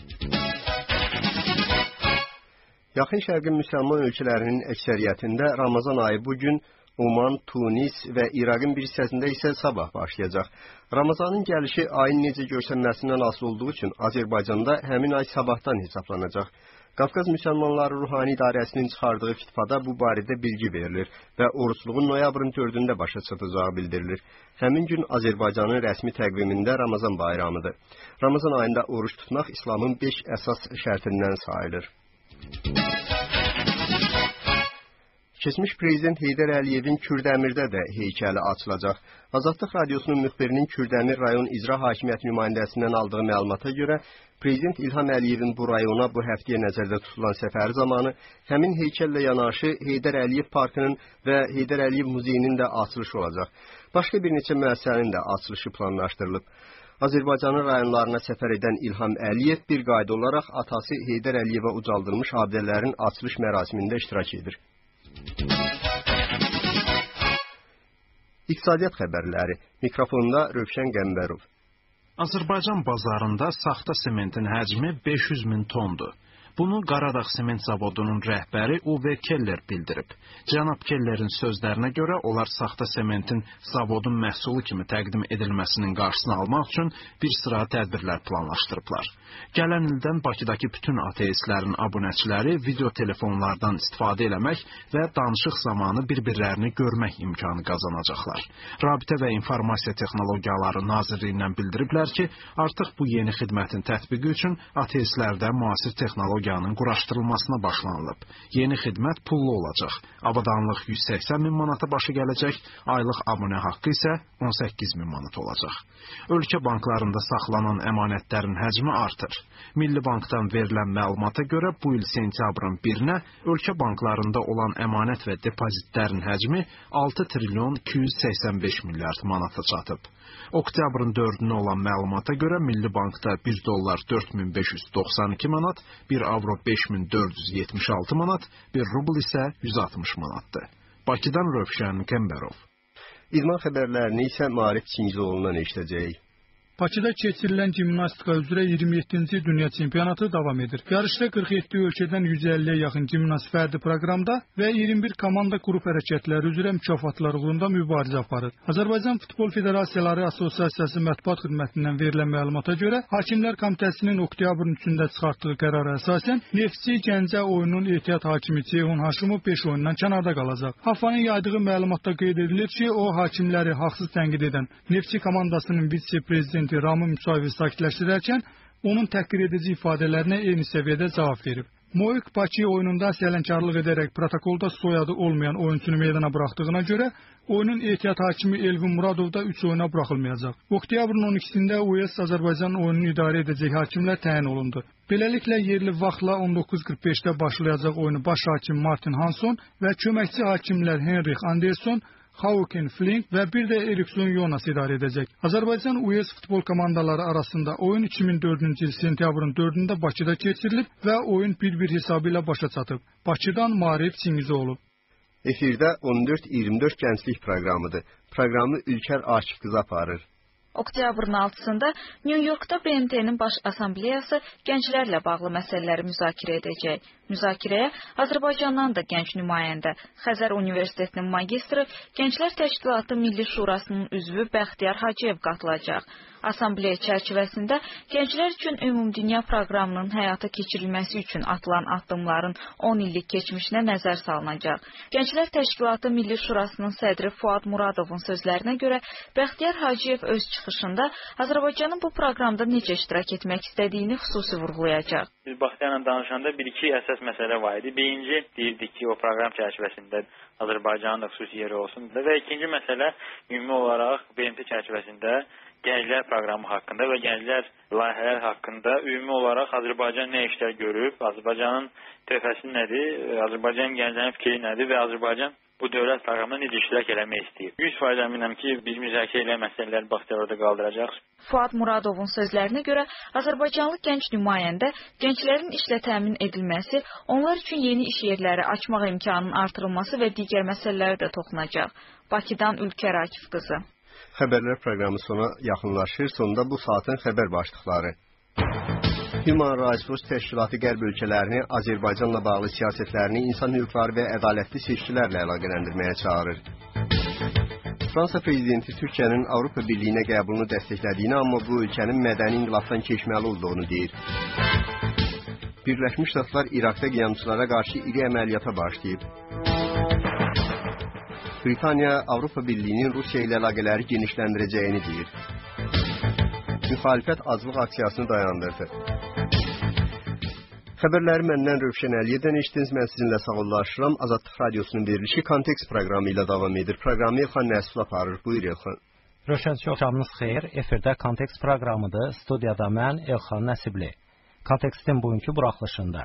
Yaxın Şərqin müsəlman ölkələrinin əksəriyyətində Ramazan ayı bugün, Oman, Tunis və İraqın bir hissəsində isə sabah başlayacaq. Ramazanın gəlişi ayın necə görsənməsindən asılı olduğu üçün Azərbaycanda həmin ay sabahdan hesablanacaq. Qafqaz Müsəlmanları Ruhani İdarəsinin çıxardığı fitvada bu barədə bilgi verilir və oruçluğun noyabrın dördündə başa çatacağı bildirilir. Həmin gün Azərbaycanın rəsmi təqvimində Ramazan bayramıdır. Ramazan ayında oruç tutmaq İslamın beş əsas şərtindən sayılır. Keçmiş prezident Heydər Əliyevin Kürdəmirdə də heykəli açılacaq. Azadlıq Radiosunun müxbirinin Kürdəmir rayon icra hakimiyyəti nümayəndəsindən aldığı məlumata görə, prezident İlham Əliyevin bu rayona bu həftəyə nəzərdə tutulan səfəri zamanı həmin heykəllə yanaşı Heydər Əliyev parkının və Heydər Əliyev muzeyinin də açılışı olacaq. Başqa bir neçə müəssisənin də açılışı planlaşdırılıb. Azərbaycanın rayonlarına səfər edən İlham Əliyev bir qayda olaraq atası Heydər Əliyevə ucaldılmış abidələrin açılış mərasimində iştirak edir. İqtisadiyyat xəbərləri. Mikrofonda Rövşən Qəmbərov. Azərbaycan bazarında saxta sementin həcmi beş yüz min tondur. Bunu Qaradağ Sement Zavodunun rəhbəri Uwe Keller bildirib. Cənab Kellerin sözlərinə görə onlar saxta sementin zavodun məhsulu kimi təqdim edilməsinin qarşısını almaq üçün bir sıra tədbirlər planlaşdırıblar. Gələn ildən Bakıdakı bütün ateistlərin abunəçiləri video telefonlardan istifadə eləmək və danışıq zamanı bir-birlərini görmək imkanı qazanacaqlar. Rabitə və İnformasiya Texnologiyaları Nazirliyindən bildiriblər ki, artıq bu yeni xidmətin tətbiqi üçün ateistlərdə müasir texnologiyanın quraşdırılmasına başlanılıb. Yeni xidmət pullu olacaq. Avadanlıq yüz səksən min manata başı gələcək, aylıq abunə haqqı isə on səkkiz min manat olacaq. Ölkə banklarında saxlanan əmanətlərin həcmi artır. Milli Bankdan verilən məlumata görə bu il sentyabrın birinə ölkə banklarında olan əmanət və depozitlərin həcmi altı trilyon iki yüz səksən beş milyard manata çatıb. Oktyabrın dördünə olan məlumata görə Milli Bankda bir dollar dörd min beş yüz doxsan iki manat, bir avro beş min dörd yüz yetmiş altı manat, bir rubl isə yüz altmış manatdır. Bakıdan Rövşən Qəmbərov. İdman xəbərlərini isə Maarif Çinciloğlu'ndan eşidəcəyik. Bakıda keçirilən gimnastika üzrə iyirmi yeddinci dünya çempionatı davam edir. Yarışda qırx yeddi ölkədən yüz əlliyə yaxın gimnast fərdi proqramda və iyirmi bir komanda qrup hərəkətləri üzrə mükafatlar uğrunda mübarizə aparır. Azərbaycan Futbol Federasiyaları Assosiasiyası mətbuat xidmətindən verilən məlumata görə, Hakimlər Komitəsinin oktyabrın üçündə çıxartdığı qərara əsasən Neftçi Gəncə oyununun ehtiyat hakimi Ceyhun Haşimov beş oyundan kənarda qalacaq. Hafanın yaydığı məlumatda qeyd edilir ki, o hakimləri haqsız tənqid edən Neftçi komandasının vitse-prezidenti Ramı Müsavi sakitləşdirərkən, onun təhqir edici ifadələrinə eyni səviyyədə cavab verib. Moik Bakı oyununda sələnkarlıq edərək protokolda soyadı olmayan oyuncunu meydana buraxdığına görə, oyunun ehtiyat hakimi Elvin Muradov da üç oyuna buraxılmayacaq. Oktyabrın on ikisində U E S Azərbaycan oyununu idarə edəcək hakimlər təyin olundu. Beləliklə, yerli vaxtla on doqquz qırx beşdə başlayacaq oyunu baş hakim Martin Hanson və köməkçi hakimlər Henrik Anderson, Hauken Flink və bir də Erikson Jonas idarə edəcək. Azərbaycan U E S futbol komandaları arasında oyun iki min dördüncü il sentyabrın dördündə Bakıda keçirilib və oyun bir bir hesabı ilə başa çatıb. Bakıdan Maarif Çingizoğlu. Efirdə on dörd iyirmi dörd gənclik proqramıdır. Proqramı Ülkər Akif qızı aparır. Oktyabrın altısında New Yorkda B M T'nin baş assambleyası gənclərlə bağlı məsələləri müzakirə edəcək. Müzakirəyə Azərbaycandan da gənc nümayəndə, Xəzər Universitetinin magistri, Gənclər Təşkilatı Milli Şurasının üzvü Bəxtiyar Hacıyev qatılacaq. Assambleya çərçivəsində gənclər üçün ümumdünya proqramının həyata keçirilməsi üçün atılan addımların on illik keçmişinə nəzər salınacaq. Gənclər Təşkilatı Milli Şurasının sədri Fuad Muradovun sözlərinə görə, Bəxtiyar Hacıyev öz çıxışında Azərbaycanın bu proqramda necə iştirak etmək istədiyini xüsusi vurğulayacaq. Biz Bəxtiyarla danışanda bir-iki əsas məsələ var idi. Birinci, deyirdik ki, o proqram çərçivəsində Azərbaycanın da xüsusi yeri olsun. Və ikinci məsələ, ümumi olaraq B M T çərçivəsində gənclər proqramı haqqında və gənclər layihələr haqqında ümumi olaraq Azərbaycan nə işlər görüb, Azərbaycanın töhfəsi nədir, Azərbaycan gənclərin fikri nədir və Azərbaycan bu dövlət proqramında necə iştirak eləmək istəyir. yüz faiz əminəm ki, biz müzakirə ilə məsələləri Baxtiyarda qaldıracaq. Fuad Muradovun sözlərinə görə Azərbaycanlı gənc nümayəndə gənclərin işlə təmin edilməsi, onlar üçün yeni iş yerləri açmaq imkanının artırılması və digər məsələlərə də toxunacaq. Bakıdan Ülkər Akif qızı. Xəbərlər proqramı sona yaxınlaşır. Sonda bu saatın xəbər başlıqları. Human Rights Watch təşkilatı qərb ölkələrini Azərbaycanla bağlı siyasətlərini insan hüquqları və ədalətli seçkilərlə əlaqələndirməyə çağırır. Fransa prezidenti Türkiyənin Avropa Birliyinə qəbulunu dəstəklədiyini, amma bu ölkənin mədəni inqilabdan keçməli olduğunu deyir. Birləşmiş Ştatlar İraqda qiyamçılara qarşı iri əməliyyata başlayıb. Britaniya Avropa Birliyinin Rusiya ilə əlaqələri genişləndirəcəyini deyir. Müxalifət aclıq aksiyasını dayandırdı. Xəbərləri məndən Rövşən Əliyedən eşitdiniz. Mən sizinlə sağollaşıram. Azadlıq Radiosunun verilişi Kontekst proqramı ilə davam edir. Proqramı Elxan Nəsib aparır. Buyur Elxan. Rövşən, çox canınız xeyir. Efirdə Kontekst proqramıdır. Studiyada mən Elxan Nəsibli. Kontekstin bugünkü buraxılışında.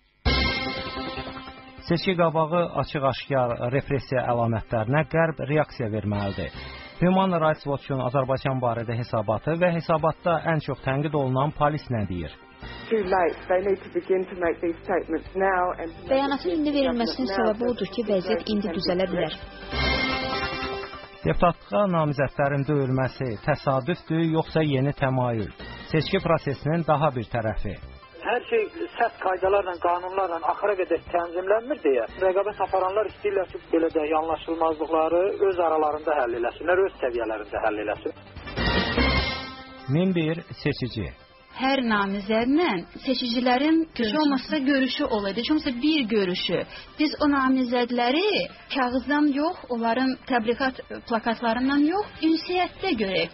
Seçki qabağı açıq-aşkar repressiya əlamətlərinə Qərb reaksiya verməlidir. Human Rights Watch-un Azərbaycan barədə hesabatı və hesabatda ən çox tənqid olunan polis nə deyir? Bəyanatın indi verilməsinin səbəbi odur ki, vəziyyət indi düzələ bilər. Deputatlığa namizədlərin döyülməsi təsadüfdür, yoxsa yeni təmayül? Seçki prosesinin daha bir tərəfi. Hər şey sərt qaydalarla, qanunlarla axıra qədər tənzimlənmir deyə rəqabət aparanlar istəyirlər ki, belə də yanlışılmazlıqları öz aralarında həll eləsinlər, öz səviyyələrində həll eləsin. min bir seçici. Hər namizədlə seçicilərin heç olmasa görüşü olacaq, heç olmasa bir görüşü. Biz o namizədləri kağızdan yox, onların təbliğat plakatlarından yox, ünsiyyətdə görək.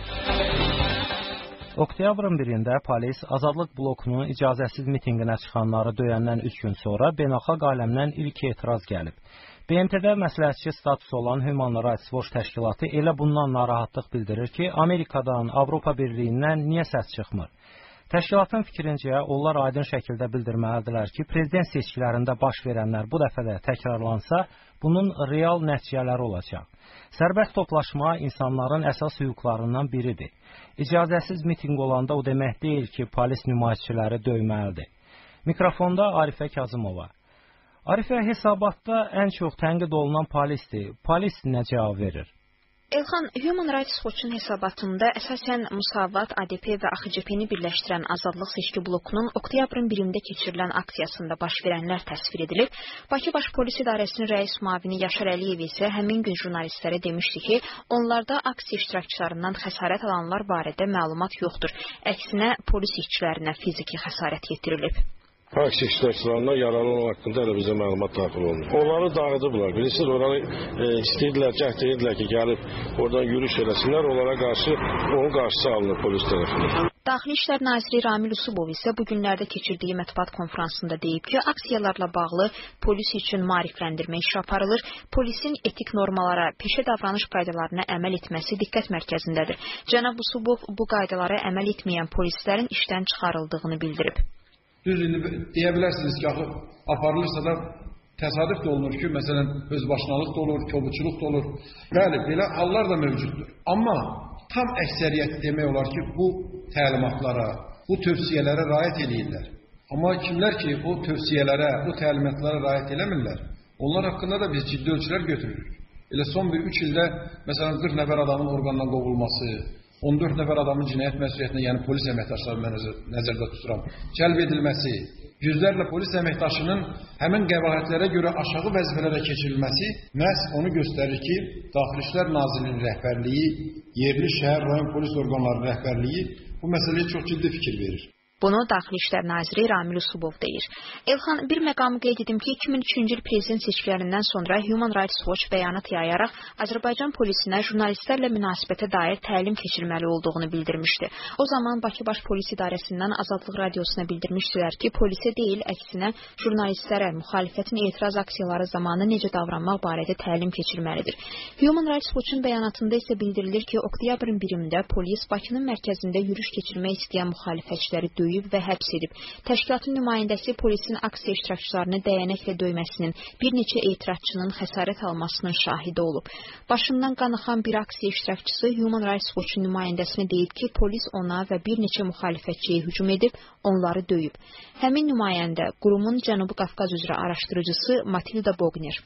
Oktyabrın birində polis Azadlıq blokunun icazəsiz mitinqinə çıxanları döyəndən üç gün sonra beynəlxalq aləmdən ilk etiraz gəlib. B M T-də məsləhətçi statusu olan Human Rights Watch təşkilatı elə bundan narahatlıq bildirir ki, Amerikadan, Avropa Birliyindən niyə səs çıxmır? Təşkilatın fikrincə, onlar aydın şəkildə bildirməlidirlər ki, prezident seçkilərində baş verənlər bu dəfə də təkrarlansa, bunun real nəticələri olacaq. Sərbəst toplaşma insanların əsas hüquqlarından biridir. İcazəsiz mitinq olanda o demək deyil ki, polis nümayişçiləri döyməlidir. Mikrofonda Arifə Kazımova. Arifə, hesabatda ən çox tənqid olunan polisdir. Polis nə cavab verir? Elxan, Human Rights Watch-un hesabatında əsasən Musavat, A D P və A X C P-ni birləşdirən Azadlıq seçki blokunun oktyabrın birində keçirilən aksiyasında baş verənlər təsvir edilib. Bakı Baş Polis İdarəsinin rəis müavini Yaşar Əliyev isə həmin gün jurnalistlərə demişdi ki, onlarda aksiya iştirakçılarından xəsarət alanlar barədə məlumat yoxdur. Əksinə, polis işçilərinə fiziki xəsarət yetirilib. Aksiya iştirakçılarına yaralı haqqında elə bizə məlumat daxil olunur. Onları dağıdıblar. Bilirsiniz, oranı e, istəyirdilər, cəhd edirlər ki, gəlib oradan yürüyüş eləsinlər, onlara qarşı onun qarşısı alınır polis tərəfindən. Daxili İşlər Naziri Ramil Usubov isə bu günlərdə keçirdiyi mətbuat konfransında deyib ki, aksiyalarla bağlı polis üçün maarifləndirmə işi aparılır, polisin etik normalara, peşə davranış qaydalarına əməl etməsi diqqət mərkəzindədir. Cənab Usubov bu qaydalara əməl etməyən polislərin işdən çıxarıldığını bildirib. Düz indi deyə bilərsiniz ki, axı aparılırsa da təsadüf də olunur ki, məsələn, özbaşınalıq da olur, kobuçuluq da olur. Bəli, belə hallar da mövcuddur. Amma tam əksəriyyət demək olar ki, bu təlimatlara, bu tövsiyələrə riayət edirlər. Amma kimlər ki, o tövsiyələrə, bu təlimatlara riayət eləmirlər, onlar haqqında da biz ciddi ölçülər götürürük. Elə son bir üç ildə, məsələn, qırx nəfər adamın orqandan qovulması, on dörd nəfər adamın cinayət məsuliyyətinə, yəni polis əməkdaşları mən nəzərdə tuturam, cəlb edilməsi, yüzlərlə polis əməkdaşının həmin qəbahətlərə görə aşağı vəzifələrə keçirilməsi məhz onu göstərir ki, Daxili İşlər Nazirliyinin rəhbərliyi, yerli şəhər, rayon polis orqanlarının rəhbərliyi bu məsələyə çox ciddi fikir verir. Bunu Daxili İşlər Naziri Ramil Usubov deyir. Elxan, bir məqamı qeyd edim ki, iki min üçüncü il prezident seçkilərindən sonra Human Rights Watch bəyanat yayaraq Azərbaycan polisinə jurnalistlərlə münasibətə dair təlim keçirməli olduğunu bildirmişdi. O zaman Bakı Baş Polis İdarəsindən Azadlıq Radiosuna bildirmişdilər ki, polisə deyil, əksinə jurnalistlərə müxalifətin etiraz aksiyaları zamanı necə davranmaq barədə təlim keçirməlidir. Human Rights Watch-un bəyanatında isə bildirilir ki, oktyabrın birində polis Bakının mərkəzində yürüyüş keçirmək istəyən müxalifətçiləri döyüb və həbs edib. Təşkilatın nümayəndəsi polisin aksiya iştirakçılarını dəyənəklə döyməsinin, bir neçə etirazçının xəsarət almasının şahidi olub. Başından qan axan bir aksiya iştirakçısı Human Rights Watch-un nümayəndəsinə deyib ki, polis ona və bir neçə müxalifətçiyə hücum edib, onları döyüb. Həmin nümayəndə qurumun Cənubi Qafqaz üzrə araşdırıcısı Matilda Bogner.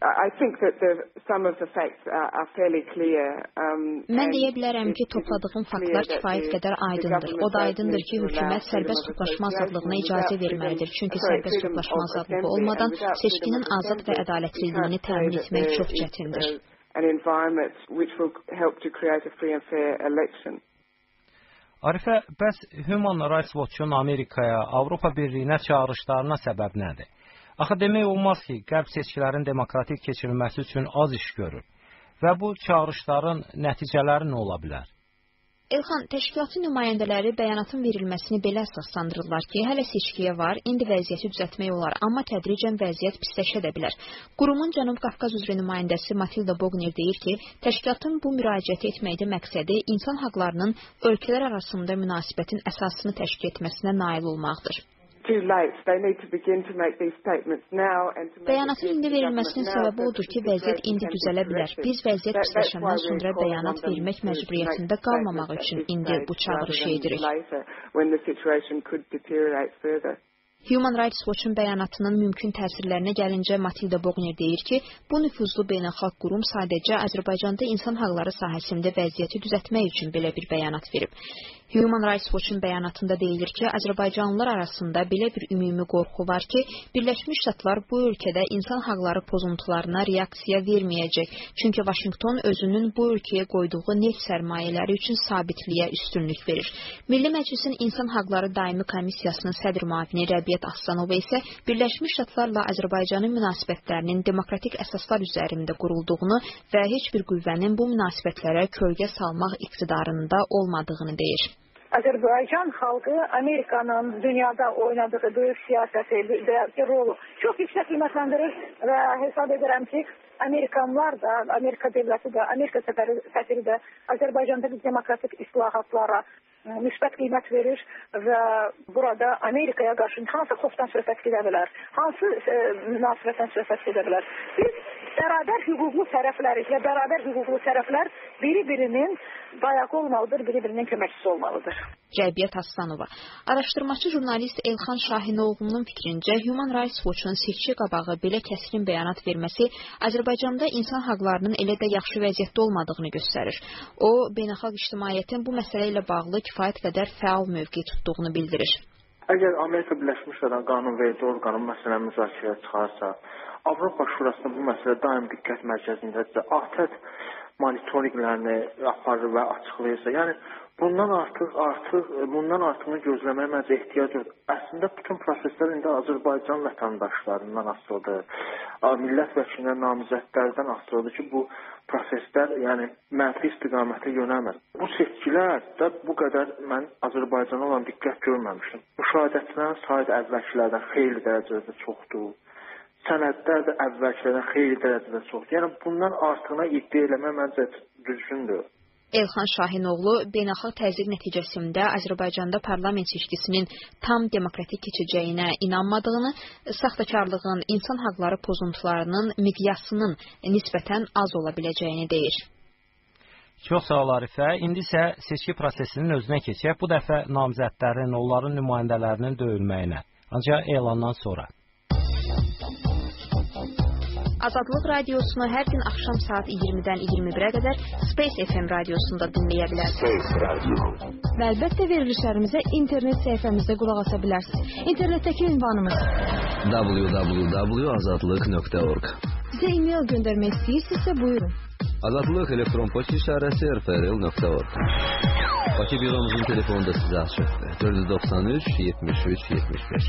Mən deyə bilərəm ki, topladığım faktlar kifayət qədər aydındır. O da aydındır ki, hökumət sərbəst toplaşma azadlığına icazə verməlidir. Çünki sərbəst toplaşma azadlığı olmadan seçkinin azad və ədalətliliyini təmin etmək çox çətindir. Arifə, bəs Human Rights Watch-un Amerikaya, Avropa Birliyinə çağırışlarına səbəb nədir? Axı demək olmaz ki, Qərb seçkilərin demokratik keçirilməsi üçün az iş görür və bu çağırışların nəticələri nə ola bilər? Elxan, təşkilatın nümayəndələri bəyanatın verilməsini belə əsaslandırırlar ki, hələ seçkiyə var, indi vəziyyəti düzəltmək olar, amma tədricən vəziyyət pisləşə də bilər. Qurumun Cənub Qafqaz üzrə nümayəndəsi Matilda Bogner deyir ki, təşkilatın bu müraciəti etməkdə məqsədi insan haqlarının ölkələr arasında münasibətin əsasını təşkil etməsinə nail olmaqdır. Bəyanatın indi verilməsinin səbəbi odur ki, vəziyyət indi düzələ bilər. Biz vəziyyət pisləşəndən sonra bəyanat vermək məcburiyyətində qalmamaq üçün indi bu çağırışı edirik. Human Rights Watch-un bəyanatının mümkün təsirlərinə gəlincə Matilda Bogner deyir ki, bu nüfuzlu beynəlxalq qurum sadəcə Azərbaycanda insan haqları sahəsində vəziyyəti düzəltmək üçün belə bir bəyanat verib. Human Rights Watch-un bəyanatında deyilir ki, Azərbaycanlılar arasında belə bir ümumi qorxu var ki, Birləşmiş Ştatlar bu ölkədə insan haqları pozuntularına reaksiya verməyəcək. Çünki Vaşinqton özünün bu ölkəyə qoyduğu neft sərmayələri üçün sabitliyə üstünlük verir. Milli Məclisin İnsan Haqları Daimi Komissiyasının sədr müavini Rəbiyyət Aslanova isə Birləşmiş Ştatlarla Azərbaycanın münasibətlərinin demokratik əsaslar üzərində qurulduğunu və heç bir qüvvənin bu münasibətlərə kölgə salmaq iqtidarında olmadığını deyir. Azərbaycan xalqı Amerikanın dünyada oynadığı böyük siyasəti rolu çox yüksək qiymətləndirir və hesab edirəm ki, Amerikanlar da, Amerika dövləti də, Amerika səfiri də Azərbaycandakı demokratik islahatlara müsbət qiymət verir və burada Amerikaya qarşı hansı xoftan söhbət gedə bilər, hansı e, münasibətdən söhbət gedə bilər. Biz bərabər hüquqlu tərəflərik və bərabər hüquqlu tərəflər biri-birinin dayağı olmalıdır, biri-birinin köməkçisi olmalıdır. Rəbiyyət Aslanova. Araşdırmacı jurnalist Elxan Şahinoğlu'nun fikrincə Human Rights Watch-un seçki qabağı belə kəskin bəyanat verməsi Azərbaycanda insan haqlarının elə də yaxşı vəziyyətdə olmadığını göstərir. O, beynəlxalq ictimaiyyətin bu məsələ ilə bağlı kifayət qədər fəal mövqe tutduğunu bildirir. Əgər Amerika Birləşmiş Ştatları qanunverici orqanı məsələni müzakirəyə çıxarsa, Avropa Şurasında bu məsələ daim diqqət mərkəzindədirsə, ATƏD monitorinqlərini aparır və açıqlayırsa, yəni bundan artıq artıq bundan artıqını gözləməyə məncə ehtiyac yoxdur. Əslində bütün proseslər indi Azərbaycan vətəndaşlarından asılıdır. Millət vəkilindən, namizədlərdən asılıdır ki, bu proseslər yəni mənfi istiqamətə yönəlmir. Bu seçkilər də bu qədər mən Azərbaycana olan diqqət görməmişdim. Müşahidəçilərin sayı əvvəlkilərdən xeyli dərəcədə çoxdur. Sənədlər də əvvəlkilərdən xeyli dərəcədə çoxdur. Yəni bundan artıqına iddia eləmək məncə düzgündür. Elxan Şahinoğlu beynəlxalq təzyiq nəticəsində Azərbaycanda parlament seçkisinin tam demokratik keçəcəyinə inanmadığını, saxtakarlığın, insan haqları pozuntularının miqyasının nisbətən az ola biləcəyini deyir. Çox sağ ol Arifə. İndi isə seçki prosesinin özünə keçək. Bu dəfə namizədlərin, onların nümayəndələrinin döyülməyinə. Ancaq elandan sonra. Azadlıq radiosunu hər gün axşam saat iyirmidən iyirmi birə qədər Space F M radiosunda dinləyə bilərsiniz. Və əlbəttə verilişlərimizə internet səhifəmizdə qulaq asa bilərsiniz. İnternetdəki ünvanımız w w w nöqtə azadlıq nöqtə org. Bizə e-mail göndərmək istəyirsinizsə buyurun. Azadlıq elektron poçt işarəsi r f r l nöqtə org. Bakı büromuzun telefonu da sizə açıqdır. dörd yüz doxsan üç yetmiş üç yetmiş beş.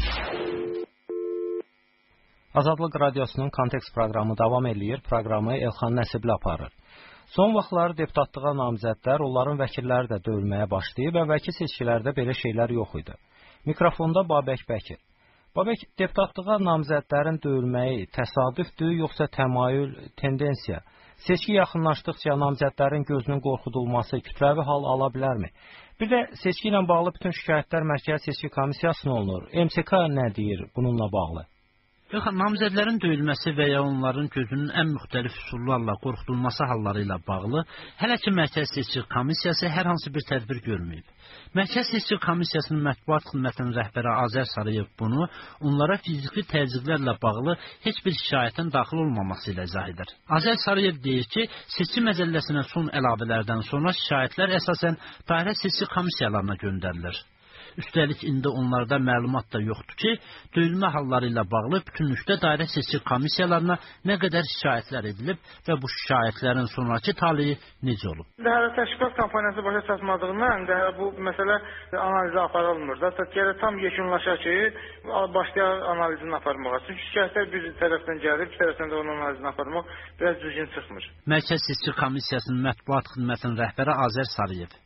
Azadlıq radiosunun kontekst proqramı davam eləyir. Proqramı Elxan Nəsibli aparır. Son vaxtlar deputatlığa namizədlər, onların vəkilləri də döyülməyə başlayıb. Əvvəlki seçkilərdə belə şeylər yox idi. Mikrofonda Babək Bəkir. Babək, deputatlığa namizədlərin döyülməyi təsadüfdür, yoxsa təmayül, tendensiya? Seçki yaxınlaşdıqca namizədlərin gözünün qorxudulması kütləvi hal ala bilərmi? Bir də seçki ilə bağlı bütün şikayətlər Mərkəzi Seçki Komissiyasına olunur. M S K nə deyir bununla bağlı? Yox, namizədlərin döyülməsi və ya onların gözünün ən müxtəlif üsullarla qorxudulması halları ilə bağlı hələ ki Mərkəzi Seçki Komissiyası hər hansı bir tədbir görməyib. Mərkəzi Seçki Komissiyasının mətbuat xidmətinin rəhbəri Azər Sarıyev bunu onlara fiziki təzyiqlərlə bağlı heç bir şikayətin daxil olmaması ilə izah edir. Azər Sarıyev deyir ki, seçki məcəlləsinə son əlavələrdən sonra şikayətlər əsasən dairə seçki komissiyalarına göndərilir. Üstəlik indi onlarda məlumat da yoxdur ki, döyülmə halları ilə bağlı bütünlükdə dairə seçki komissiyalarına nə qədər şikayətlər edilib və bu şikayətlərin sonraki taleyi necə olub? Daha təşkilat kampaniyası başa çatmadığından daha bu məsələ analizə aparılmır da. Yəni tam yekunlaşa ki, başlayaq analizini aparmağa. Çünki şikayətlər bir tərəfdən gəlir, bir tərəfdən də onun analizini aparmaq biraz düzgün çıxmır. Mərkəzi Seçki Komissiyasının mətbuat xidmətinin rəhbəri Azər Sarıyev.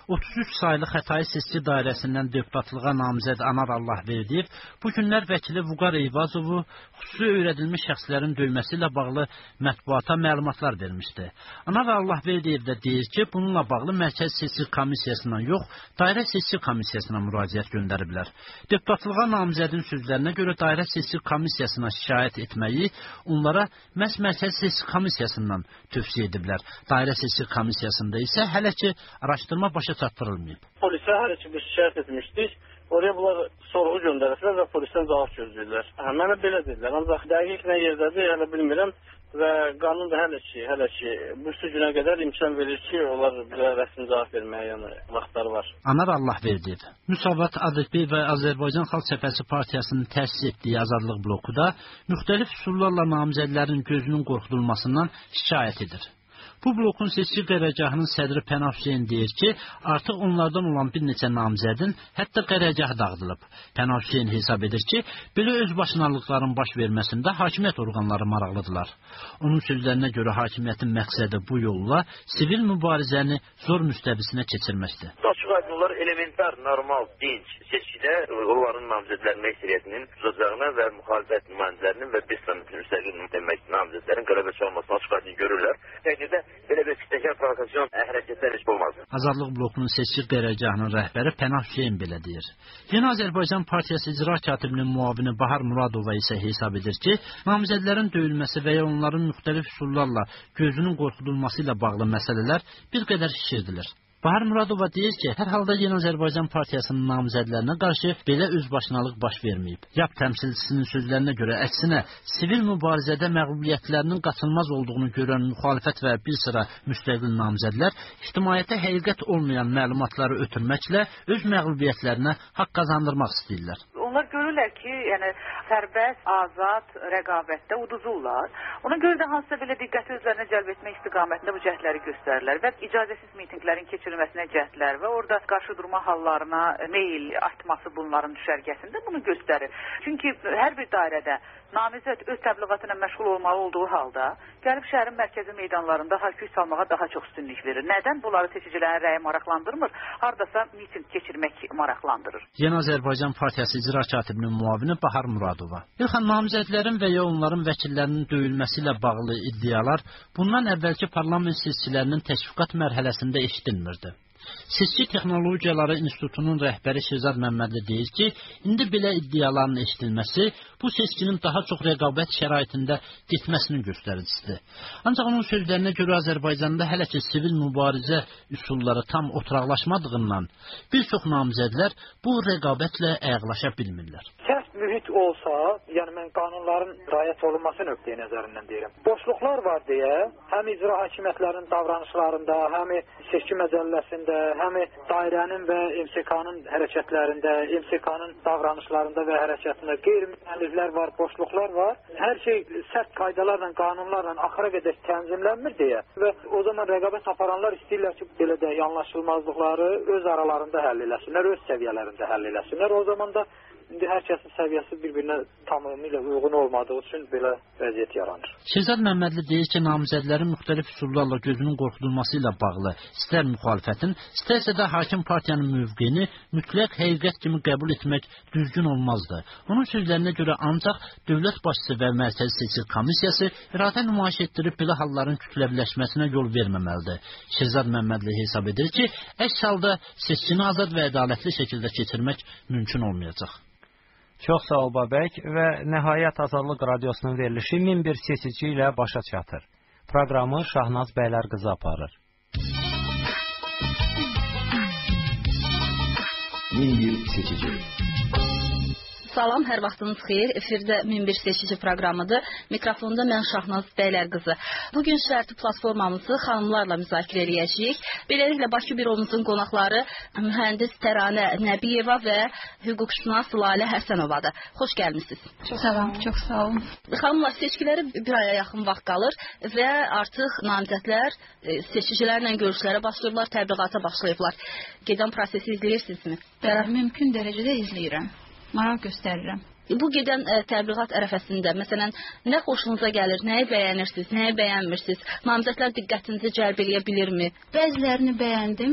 otuz üç saylı Xətai seçki dairəsindən deputatlığa namizəd Anar Allahverdiyev bu günlər vəkili Vüqar Eyvazovu xüsusi öyrədilmiş şəxslərin döyülməsi ilə bağlı mətbuata məlumatlar vermişdi. Anar Allahverdiyev də deyir ki, bununla bağlı Mərkəzi Seçki Komissiyasına yox, Dairə Seçki Komissiyasına müraciət göndəriblər. Deputatlığa namizədin sözlərinə görə Dairə Seçki Komissiyasına şikayət etməyi onlara məhz Mərkəzi Seçki Komissiyasından tövsiyə ediblər. Dairə Seçki Komissiyasında isə hələ ki araşdırma başa çatdırılmayıb. Polisə hələ ki biz şikayət etmişdik. Oraya bunlar sorğu göndəriblər və polisdən cavab gözləyirlər. Mənə belə dedilər. Ancaq dəqiq nə yerdədir, hələ bilmirəm və qanun da hələ ki, hələ ki bu günə qədər imkan verir ki, onlar bizə rəsmi cavab verməyə yəni vaxtları var. Anar Allahverdiyev Müsavat A D P və Azərbaycan Xalq Cəbhəsi Partiyasının təsis etdiyi Azadlıq bloku da müxtəlif üsullarla namizədlərin gözünün qorxudulmasından şikayət edir. Bu blokun seçki qərargahının sədri Pənah Hüseyn deyir ki, artıq onlardan olan bir neçə namizədin hətta qərargahı dağıdılıb. Pənah Hüseyn hesab edir ki, belə özbaşınalıqların baş verməsində hakimiyyət orqanları maraqlıdırlar. Onun sözlərinə görə hakimiyyətin məqsədi bu yolla sivil mübarizəni zor müstəvisinə keçirməkdir. Açıq aydınlar elementar, normal, dinç seçkidə onların namizədlərinin əksəriyyətinin tutacağına və müxalifət nümayəndələrinin və beş sanatın müstəqil namizədlərin qələbə çalmasını açıq aydın görürlər. Təqdirdə belə bir fitnəkar provokasyon hərəkətlər heç olmaz. Azadlıq blokunun seçki qərargahının rəhbəri Pənah Hüseyn belə deyir. Yeni Azərbaycan Partiyası icra katibinin müavini Bahar Muradova isə hesab edir ki, namizədlərin döyülməsi və ya onların müxtəlif üsullarla gözünün qorxudulması ilə bağlı məsələlər bir qədər şişirdilir. Bahar Muradova deyir ki, hər halda Yeni Azərbaycan Partiyasının namizədlərinə qarşı belə özbaşınalıq baş verməyib. YAP təmsilçisinin sözlərinə görə əksinə sivil mübarizədə məğlubiyyətlərinin qaçılmaz olduğunu görən müxalifət və bir sıra müstəqil namizədlər ictimaiyyətə həqiqət olmayan məlumatları ötürməklə öz məğlubiyyətlərinə haqq qazandırmaq istəyirlər. Onlar görürlər ki, yəni sərbəst, azad rəqabətdə uduzurlar. Ona görə də hansısa belə diqqəti özlərinə cəlb etmək istiqamətində bu cəhdləri göstərirlər və icazəsiz mitinqlərin keçirilməsinə cəhdlər və orada qarşı durma hallarına meyil artması bunların düşərgəsində bunu göstərir. Çünki hər bir dairədə namizəd öz təbliğatına məşğul olmalı olduğu halda gəlib şəhərin mərkəzi meydanlarında hayküy salmağa daha çox üstünlük verir. Nədən bunları seçicilərin rəyi maraqlandırmır? Hardasa miting keçirmək maraqlandırır. Yeni Azərbaycan Partiyası icra katibinin müavini Bahar Muradova. İlxan, namizədlərin və ya onların vəkillərinin döyülməsi ilə bağlı iddialar bundan əvvəlki parlament seçkilərinin təşviqat mərhələsində eşidilmirdi. Seçki Texnologiyaları İnstitutunun rəhbəri Şehzad Məmmədli deyir ki, indi belə iddiaların eşidilməsi bu seçkinin daha çox rəqabət şəraitində getməsinin göstəricisidir. Ancaq onun sözlərinə görə Azərbaycanda hələ ki sivil mübarizə üsulları tam oturaqlaşmadığından bir çox namizədlər bu rəqabətlə ayaqlaşa bilmirlər. Kəs mühit olsa, yəni mən qanunların riayət olunması nöqteyi nəzərindən deyirəm. Boşluqlar var deyə, həm icra hakimiyyətlərinin davranışlarında, həm seçki məcəlləsində, həm dairənin və M S K-nın hərəkətlərində, M S K-nın davranışlarında və hərəkətində qeyri-müəlliflər var, boşluqlar var. Hər şey sərt qaydalarla, qanunlarla axıra qədər tənzimlənmir deyə və o zaman rəqabət aparanlar istəyirlər ki, belə də yanlışılmazlıqları öz aralarında həll eləsinlər, öz səviyyələrində həll eləsinlər. O zaman da İndi hər kəsin səviyyəsi bir-birinə tamamilə uyğun olmadığı üçün belə vəziyyət yaranır. Şehzad Məmmədli deyir ki, namizədlərin müxtəlif üsullarla gözünün qorxudulması ilə bağlı istər müxalifətin, istərsə də hakim partiyanın mövqeyini mütləq həqiqət kimi qəbul etmək düzgün olmazdı. Onun sözlərinə görə ancaq dövlət başçısı və Mərkəzi Seçki Komissiyası iradə nümayiş etdirib belə halların kütləviləşməsinə yol verməməlidir. Şehzad Məmmədli hesab edir ki, əks halda seçkini azad və ədalətli şəkildə keçirmək mümkün olmayacaq. Çox sağ ol Babək və nəhayət Azadlıq Radiosunun verilişi min bir seçici ilə başa çatır. Proqramı Şahnaz Bəylər qızı aparır. min bir seçici. Salam, hər vaxtınız xeyir. Efirdə min bir seçici proqramıdır. Mikrofonda mən Şahnaz Bəylər qızı. Bugün şərti platformamızı xanımlarla müzakirə edəcəyik. Beləliklə Bakı büromuzun qonaqları mühəndis Təranə Nəbiyeva və hüquqşünas Lalə Həsənovadır. Xoş gəlmisiniz. Çox salam, çox sağ olun. Xanımlar, seçkilərə bir aya yaxın vaxt qalır və artıq namizədlər seçicilərlə görüşlərə başlayıblar, təbliğata başlayıblar. Gedən prosesi izləyirsinizmi? Bəli, mümkün dərəcədə izləyirəm. Maraq göstərirəm. Bu gedən ə, təbliğat ərəfəsində, məsələn, nə xoşunuza gəlir, nəyi bəyənirsiniz, nəyi bəyənmirsiniz? Namizədlər diqqətinizi cəlb eləyə bilirmi? Bəzilərini bəyəndim,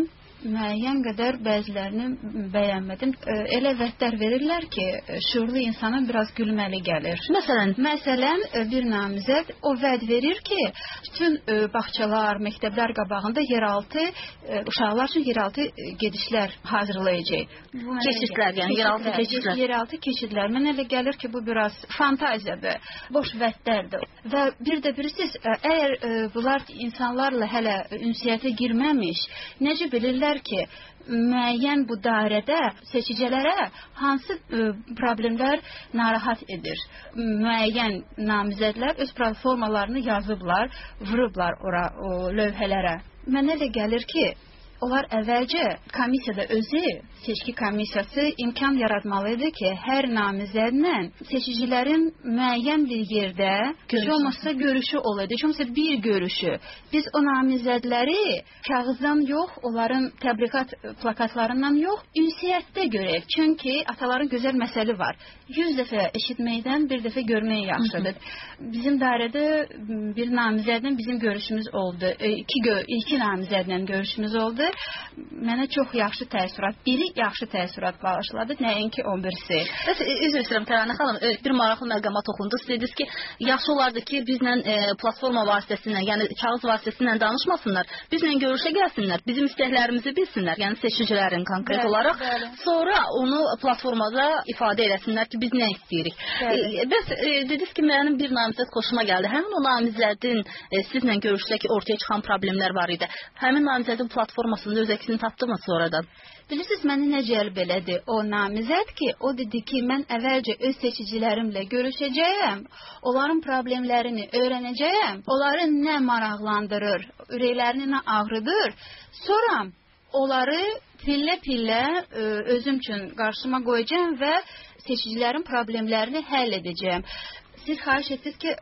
müəyyən qədər bəzilərini bəyənmədim. Elə vədlər verirlər ki, şuurlu insana biraz gülməli gəlir. Məsələn, məsələn bir namizəd o vəd verir ki, bütün bağçalar, məktəblər qabağında yeraltı uşaqlar üçün yeraltı gedişlər hazırlayacaq. Keçidlər, yəni yeraltı keçidlər. Yeraltı keçidlər. Mənə elə gəlir ki, bu biraz fantaziyadır, boş vədlərdir. Və bir də bilirsiniz, əgər bunlar insanlarla hələ ünsiyyətə girməmiş, necə bilirlər ki, müəyyən bu dairədə seçicilərə hansı ə, problemlər narahat edir. Müəyyən namizədlər öz platformalarını yazıblar, vurublar ora o lövhələrə. Mənə elə gəlir ki, onlar əvvəlcə komissiyada özü, seçki komissiyası imkan yaratmalıdır ki, hər namizədlə seçicilərin müəyyən bir yerdə heç olmazsa görüşü olaydı. Heç olmazsa bir görüşü. Biz o namizədləri kağızdan yox, onların təbliğat plakatlarından yox, ünsiyyətdə görək. Çünki ataların gözəl məsəli var. yüz dəfə eşitməkdən bir dəfə görmək yaxşıdır. Bizim dairədə bir namizədlə bizim görüşümüz oldu. İki, gö iki namizədlə görüşümüz oldu. Mənə çox yaxşı təəssürat, biri yaxşı təəssürat bağışladı, nəinki on birisi. Üzr istəyirəm Təranə xanım, bir maraqlı məqama toxundu. Siz dediniz ki, yaxşı olardı ki, bizlə e, platforma vasitəsilə, yəni kağız vasitəsilə danışmasınlar, bizlə görüşə gəlsinlər, bizim istəklərimizi bilsinlər, yəni seçicilərin konkret bəli, olaraq. Bəli. Sonra onu platformada ifadə eləsinlər ki, biz nə istəyirik. E, bəs e, dediniz ki, mənim bir namizəd xoşuma gəldi. Həmin o namizədin e, sizlə görüşdə ki, ortaya çıxan problemlər var idi. Həmin namizədin platformasında öz əksini tapdı mı sonradan? Bilirsiniz, məni nə cəlb elədi? O namizəd ki, o dedi ki, mən əvvəlcə öz seçicilərimlə görüşəcəyəm, onların problemlərini öyrənəcəyəm, onları nə maraqlandırır, ürəklərini nə ağrıdır, sonra onları pillə-pillə özüm üçün qarşıma qoyacağım və seçicilərin problemlərini həll edəcəyəm. Siz xahiş etdiniz ki,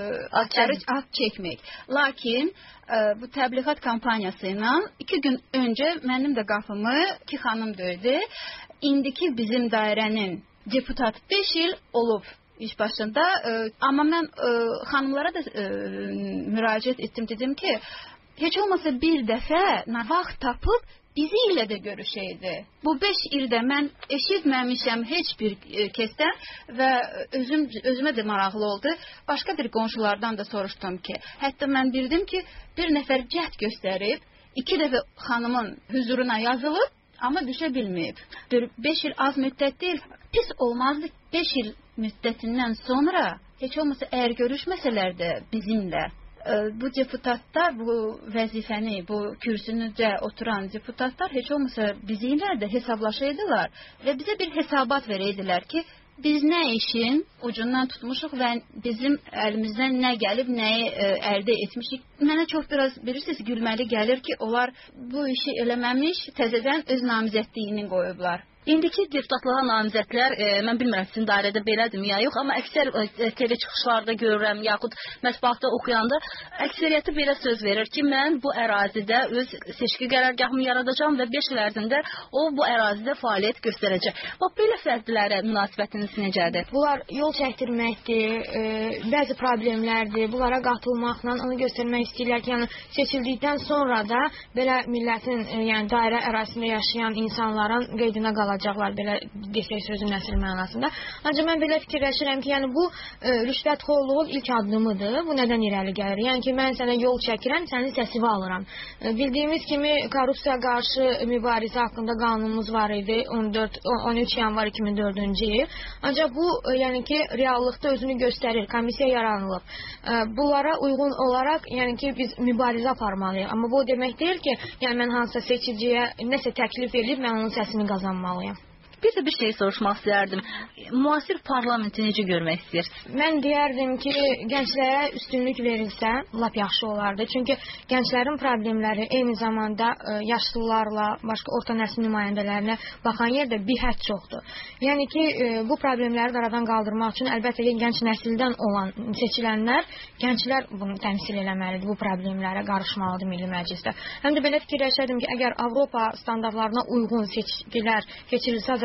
ad çəkmək. Lakin ə, bu təbliğat kampaniyası ilə iki gün öncə mənim də qapımı iki xanım döydü. İndiki bizim dairənin deputat beş il olub iş başında. Ə, amma mən ə, xanımlara da ə, müraciət etdim, dedim ki, heç olmasa bir dəfə vaxt tapıb bizi ilə də görüşəydi. Bu beş ildə mən eşitməmişəm heç bir kəsdən və özüm, özümə də maraqlı oldu. Başqa bir qonşulardan da soruşdum ki, hətta mən bildim ki, bir nəfər cəhd göstərib, iki dəfə xanımın huzuruna yazılıb, amma düşə bilməyib. beş il az müddət deyil, pis olmazdı. beş il müddətindən sonra heç olmasa əgər görüşməsələr də bizimlə, bu deputatlar, bu vəzifəni, bu kürsünüdə oturan deputatlar heç olmasa bizimlə də hesablaşaydılar və bizə bir hesabat verəydilər ki, biz nə işin ucundan tutmuşuq və bizim əlimizdən nə gəlib, nəyi ə, əldə etmişik. Mənə çox biraz bilirsiniz gülməli gəlir ki, onlar bu işi eləməmiş, təzədən öz namizədliyini qoyublar. İndiki deputatlığa namizədlər, e, mən bilmirəm sizin dairədə belədir ya yox, amma əksər e, T V çıxışlarda görürəm, yaxud mətbuatda oxuyanda əksəriyyəti belə söz verir ki, mən bu ərazidə öz seçki qərargahımı yaradacağım və beş il ərzində o bu ərazidə fəaliyyət göstərəcək. Bax, belə fərdlərə münasibətiniz necədir? Bunlar yol çəkdirməkdir, e, bəzi problemlərdir, bunlara qatılmaqla onu göstərmək istəyirlər ki, yəni seçildikdən sonra da belə millətin, e, yəni dairə ərazisində yaşayan insanların qeydinə qalacaq. Alacaqlar belə desək sözün nəsil mənasında. Ancaq mən belə fikirləşirəm ki, yəni bu e, rüşvətxorluğun ilk addımıdır. Bu nədən irəli gəlir? Yəni ki, mən sənə yol çəkirəm, sənin səsini alıram. E, bildiyimiz kimi korrupsiya qarşı mübarizə haqqında qanunumuz var idi on dörd on üç yanvar iki min dördüncü il. Ancaq bu e, yəni ki, reallıqda özünü göstərir. Komissiya yaranılıb. E, bunlara uyğun olaraq yəni ki, biz mübarizə aparmalıyıq. Amma bu demək deyil ki, yəni mən hansısa seçiciyə nəsə təklif edib mən onun səsini qazanmalıyam. Bir də bir şey soruşmaq istərdim. Müasir parlamenti necə görmək istəyirsiniz? Mən deyərdim ki, gənclərə üstünlük verilsə, lap yaxşı olardı. Çünki gənclərin problemləri eyni zamanda ə, yaşlılarla, başqa orta nəsil nümayəndələrinə baxan yerdə bir hədd çoxdur. Yəni ki, ə, bu problemləri aradan qaldırmaq üçün əlbəttə ki, gənc nəsildən olan seçilənlər, gənclər bunu təmsil eləməlidir, bu problemlərə qarışmalıdır Milli Məclisdə. Həm də belə fikirləşərdim ki, əgər Avropa standartlarına uyğun seçkilər keçirilsə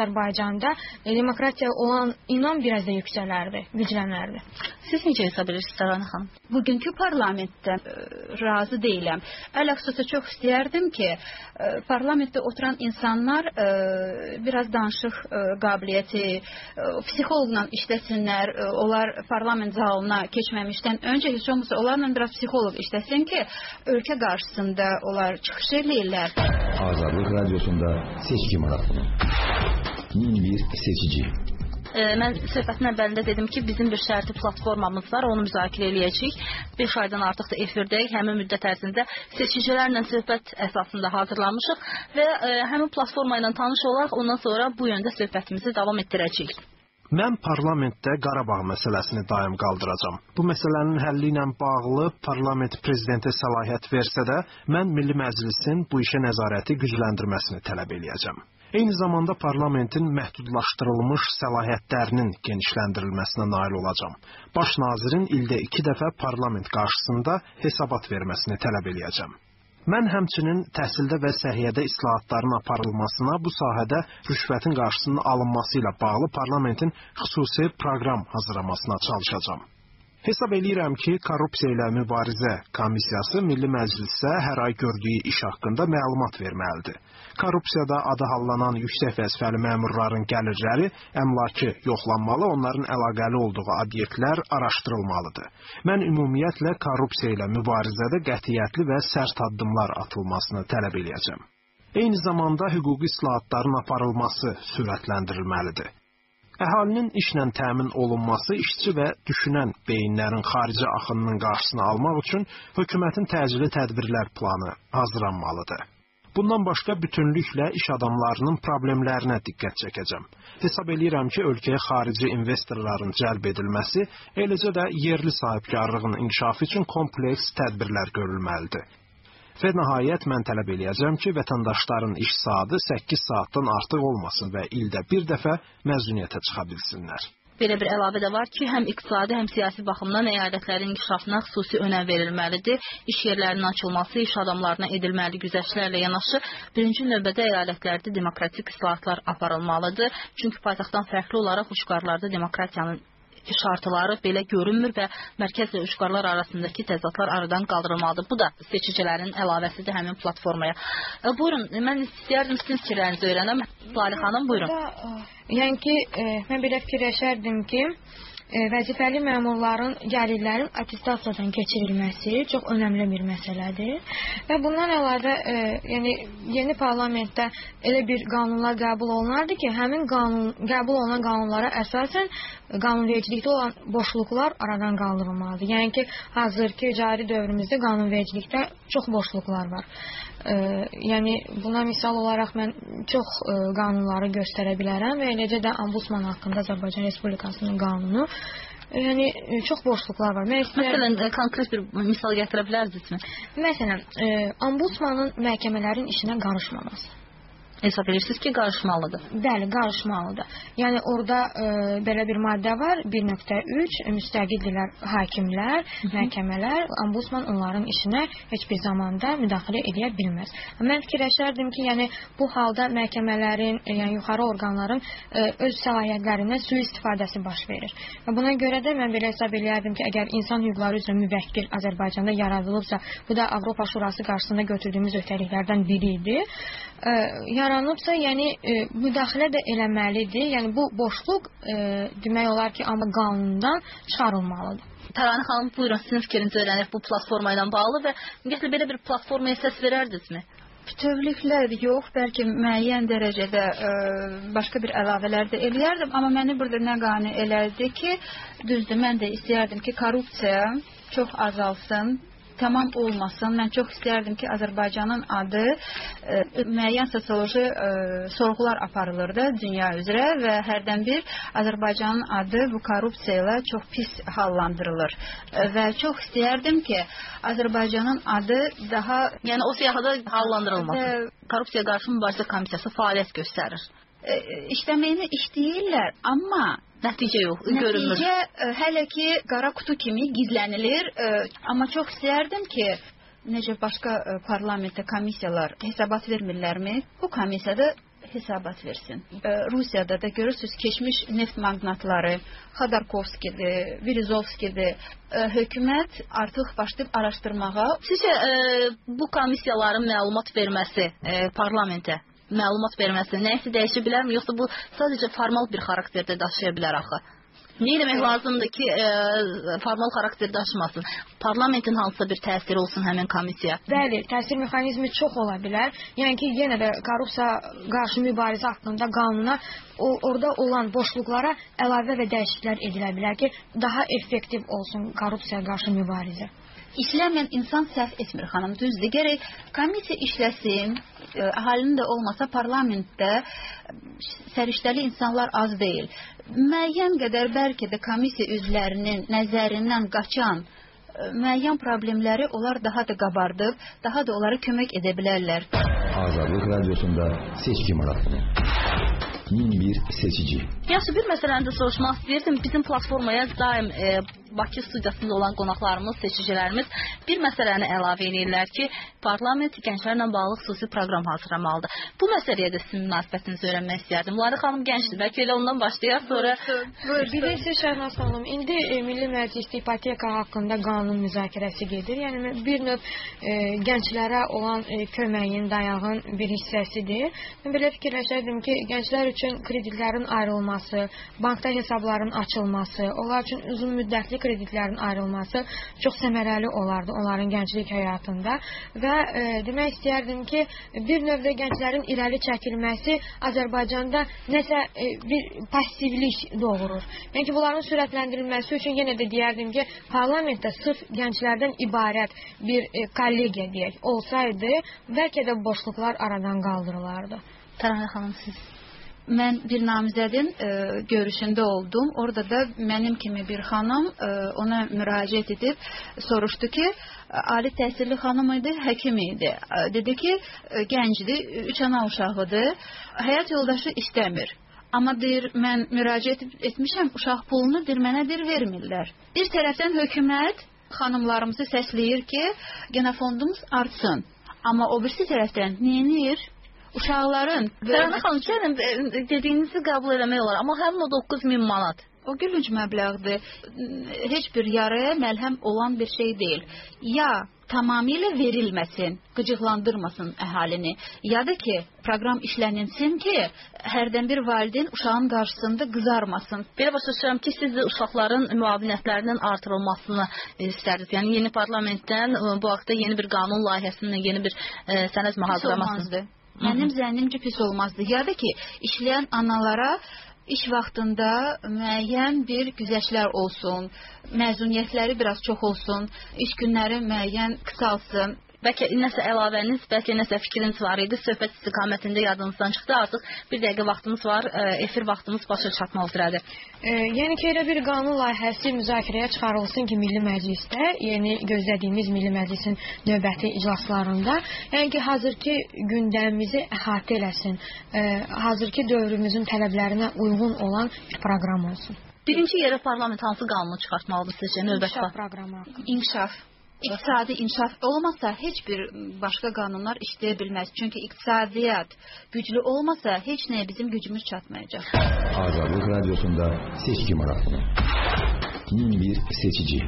Azərbaycanda demokratiya olan inam biraz da yüksələrdi, güclənərdi. Siz necə hesab edirsiniz Tarana xanım? Bugünkü parlamentdə razı deyiləm. Əlaqsızca çox istəyərdim ki, parlamentdə oturan insanlar biraz danışıq qabiliyyəti, psixoloqla işləsinlər. Onlar parlament zalına keçməmişdən öncə heç olmasa onlarla biraz psixoloq işləsin ki, ölkə qarşısında onlar çıxış eləyirlər. Azadlıq Radyosunda seçki marafonu. Min bir seçici. Mən söhbətin əvvəlində dedim ki, bizim bir şərti platformamız var, onu müzakirə eləyəcəyik. beş aydan artıq da efirdəyik. Həmin müddət ərzində seçicilərlə söhbət əsasında hazırlanmışıq və həmin platforma ilə tanış olaraq ondan sonra bu yöndə söhbətimizi davam etdirəcəyik. Mən parlamentdə Qarabağ məsələsini daim qaldıracağam. Bu məsələnin həlli ilə bağlı parlament prezidentə səlahiyyət versə də, mən Milli Məclisin bu işə nəzarəti gücləndirməsini tələb eləyəcəm. Eyni zamanda parlamentin məhdudlaşdırılmış səlahiyyətlərinin genişləndirilməsinə nail olacağam. Baş nazirin ildə iki dəfə parlament qarşısında hesabat verməsini tələb eləyəcəm. Mən həmçinin təhsildə və səhiyyədə islahatların aparılmasına, bu sahədə rüşvətin qarşısının alınması ilə bağlı parlamentin xüsusi proqram hazırlamasına çalışacağam. Hesab eləyirəm ki, korrupsiya ilə mübarizə komissiyası Milli Məclisə hər ay gördüyü iş haqqında məlumat verməlidir. Korrupsiyada adı hallanan yüksək vəzifəli məmurların gəlirləri, əmlakı yoxlanmalı, onların əlaqəli olduğu obyektlər araşdırılmalıdır. Mən ümumiyyətlə korrupsiya ilə mübarizədə qətiyyətli və sərt addımlar atılmasını tələb eləyəcəm. Eyni zamanda hüquqi islahatların aparılması sürətləndirilməlidir. Əhalinin işlə təmin olunması, işçi və düşünən beyinlərin xarici axınının qarşısını almaq üçün hökumətin təcili tədbirlər planı hazırlanmalıdır. Bundan başqa bütünlüklə iş adamlarının problemlərinə diqqət çəkəcəm. Hesab eləyirəm ki, ölkəyə xarici investorların cəlb edilməsi, eləcə də yerli sahibkarlığın inkişafı üçün kompleks tədbirlər görülməlidir. Və nəhayət mən tələb eləyəcəm ki, vətəndaşların iş saatı səkkiz saatdan artıq olmasın və ildə bir dəfə məzuniyyətə çıxa bilsinlər. Belə bir əlavə də var ki, həm iqtisadi, həm siyasi baxımdan əyalətlərin inkişafına xüsusi önəm verilməlidir. İş yerlərinin açılması, iş adamlarına edilməli güzəştlərlə yanaşı, birinci növbədə əyalətlərdə demokratik islahatlar aparılmalıdır. Çünki paytaxtdan fərqli olaraq ucqarlarda demokratiyanın şartları belə görünmür və mərkəzlə ucqarlar arasındakı təzadlar aradan qaldırılmalıdır. Bu da seçicilərin əlavəsidir həmin platformaya. E, buyurun, mən istəyərdim sizin fikirlərinizi öyrənəm. Salih xanım, buyurun. Yəni ki, e, mən belə fikirləşərdim ki, e, vəzifəli məmurların gəlirlərin attestasiyadan keçirilməsi çox önəmli bir məsələdir. Və bundan əlavə, e, yəni yeni parlamentdə elə bir qanunlar qəbul olunardı ki, həmin qanun, qəbul olunan qanunlara əsasən qanunvericilikdə olan boşluqlar aradan qaldırılmalıdır. Yəni ki, hazırki cari dövrümüzdə qanunvericilikdə çox boşluqlar var. E, yəni buna misal olaraq mən çox e, qanunları göstərə bilərəm və eləcə də Ombudsman haqqında Azərbaycan Respublikasının qanunu. Yəni çox boşluqlar var. Mən istəyirəm... Məsələn, konkret bir misal gətirə bilərsinizmi? Məsələn, e, Ombudsmanın məhkəmələrin işinə qarışmaması. Hesab edirsiniz ki, qarışmalıdır. Bəli, qarışmalıdır. Yəni orada e, belə bir maddə var, bir nöqtə üç, müstəqildirlər hakimlər, Hı -hı. məhkəmələr, ombudsman onların işinə heç bir zamanda müdaxilə edə bilməz. Mən fikirləşərdim ki, yəni bu halda məhkəmələrin, e, yəni yuxarı orqanların e, öz səlahiyyətlərindən sui-istifadəsi baş verir. Və buna görə də mən belə hesab eləyərdim ki, əgər insan hüquqları üzrə müvəkkil Azərbaycanda yaradılıbsa, bu da Avropa Şurası qarşısında götürdüyümüz öhdəliklərdən biri idi. E, yaranıbsa, yəni e, müdaxilə də eləməlidir. Yəni bu boşluq e, demək olar ki, amma qanundan çıxarılmalıdır. Tarana xanım, buyurun, sizin fikrinizi öyrənək bu platforma ilə bağlı və ümumiyyətlə belə bir platformaya səs verərdinizmi? Bütövlüklə yox, bəlkə müəyyən dərəcədə ə, başqa bir əlavələr də eləyərdim, amma məni burada nə qane elədi ki, düzdür, mən də istəyərdim ki, korrupsiya çox azalsın, tamam olmasın. Mən çox istərdim ki, Azərbaycanın adı e, müəyyən sosioloji e, sorğular aparılır da dünya üzrə və hərdən bir Azərbaycanın adı bu korrupsiya ilə çox pis hallandırılır. E, və çox istərdim ki, Azərbaycanın adı daha, yəni o siyahıda hallandırılmasın. Korrupsiya qarşı mübarizə komissiyası fəaliyyət göstərir. E, işləməyini işləyirlər, amma nəticə yox, görünmür. Nəticə ə, hələ ki qara qutu kimi gizlənilir, ə, amma çox istərdim ki, necə başqa ə, parlamentdə komissiyalar hesabat vermirlərmi? Bu komissiyada hesabat versin. Rusiyada da görürsünüz keçmiş neft magnatları, Xodorkovskidir, Berezovskidir, hökumət artıq başlayıb araşdırmağa. Sizcə e, bu komissiyaların məlumat verməsi e, parlamentə məlumat verməsi nəyisə dəyişə bilərmi, yoxsa bu sadəcə formal bir xarakterdə daşıya bilər axı? Nə demək lazımdır ki, e, formal xarakter daşımasın? Parlamentin hansısa bir təsiri olsun həmin komissiya? Bəli, təsir mexanizmi çox ola bilər. Yəni ki, yenə də korrupsiya qarşı mübarizə haqqında qanuna o, orada olan boşluqlara əlavə və dəyişikliklər edilə bilər ki, daha effektiv olsun korrupsiya qarşı mübarizə. İşləməyən insan səhv etmir, xanım, düzdür. Gərək komissiya işləsin, əhalinin də olmasa parlamentdə səriştəli insanlar az deyil. Müəyyən qədər bəlkə də komissiya üzvlərinin nəzərindən qaçan müəyyən problemləri onlar daha da qabardıb, daha da onlara kömək edə bilərlər. Azadlıq Radyosunda seçki marafonu. min bir seçici. Yaxşı, bir məsələni də soruşmaq istəyirdim. Bizim platformaya daim e, Bakı studiyasında olan qonaqlarımız, seçicilərimiz bir məsələni əlavə edirlər ki, parlament gənclərlə bağlı xüsusi proqram hazırlamalıdır. Bu məsələyə də sizin münasibətinizi öyrənmək istəyərdim. Lara xanım gəncdir, bəlkə elə ondan başlayaq, sonra... Bilirsiniz Şəhnaz xanım, indi e, Milli Məclisdə ipoteka haqqında qanun müzakirəsi gedir. Yəni bir növ e, gənclərə olan e, köməyin, dayağın bir hissəsidir. Mən belə fikirləşərdim ki, gənclər üçün kreditlərin ayrılması, bankda hesabların açılması, onlar üçün uzun müddətli kreditlərin ayrılması çox səmərəli olardı onların gənclik həyatında və e, demək istəyərdim ki, bir növdə gənclərin irəli çəkilməsi Azərbaycanda nəsə e, bir passivlik doğurur. Yəni ki, bunların sürətləndirilməsi üçün yenə də deyərdim ki, parlamentdə sırf gənclərdən ibarət bir e, kollegiya deyək olsaydı, bəlkə də boşluqlar aradan qaldırılardı. Təranə xanım, siz? Mən bir namizədin e, görüşündə oldum. Orada da mənim kimi bir xanım e, ona müraciət edib soruşdu ki, ali təhsilli xanım idi, həkim idi. E, dedi ki, e, gəncdir, üç ana uşağıdır, həyat yoldaşı istəmir. Amma deyir, mən müraciət etmişəm, uşaq pulunu dir, mənə dir vermirlər. Bir tərəfdən hökumət xanımlarımızı səsləyir ki, genofondumuz artsın. Amma o birisi tərəfdən neyinir? Uşaqların... Təranə xanım, gəlin dediyinizi qəbul eləmək olar, amma həmin o doqquz min manat. O gülünc məbləğdir. Heç bir yaraya məlhəm olan bir şey deyil. Ya tamamilə verilməsin, qıcıqlandırmasın əhalini, ya da ki, proqram işlənilsin ki, hərdən bir valideyn uşağın qarşısında qızarmasın. Belə başa düşürəm ki, siz də uşaqların müavinətlərinin artırılmasını istərdiniz. Yəni, yeni parlamentdən bu haqda yeni bir qanun layihəsindən yeni bir e, sənəd hazırlamasını. Mənim zənnimcə pis olmazdı. Ya da ki, işləyən analara iş vaxtında müəyyən bir güzəştlər olsun, məzuniyyətləri biraz çox olsun, iş günləri müəyyən qısalsın. Bəlkə nəsə əlavəniz, bəlkə nəsə fikriniz var idi, söhbət istiqamətində yadınızdan çıxdı. Artıq bir dəqiqə vaxtımız var, efir vaxtımız başa çatmaq üzrədir. E, yəni ki, elə bir qanun layihəsi müzakirəyə çıxarılsın ki, Milli Məclisdə, yeni gözlədiyimiz Milli Məclisin növbəti iclaslarında, yəni ki, hazırki gündəmimizi əhatə eləsin, e, hazırki dövrümüzün tələblərinə uyğun olan bir proqram olsun. Birinci yerə parlament hansı qanunu çıxartmalıdır sizcə? İnkişaf proqramı. İnkişaf. İqtisadi inkişaf olmasa heç bir başqa qanunlar işləyə bilməz. Çünki iqtisadiyyat güclü olmasa heç nəyə bizim gücümüz çatmayacaq. Azadlıq Radyosunda seçki marafonu. min bir seçici.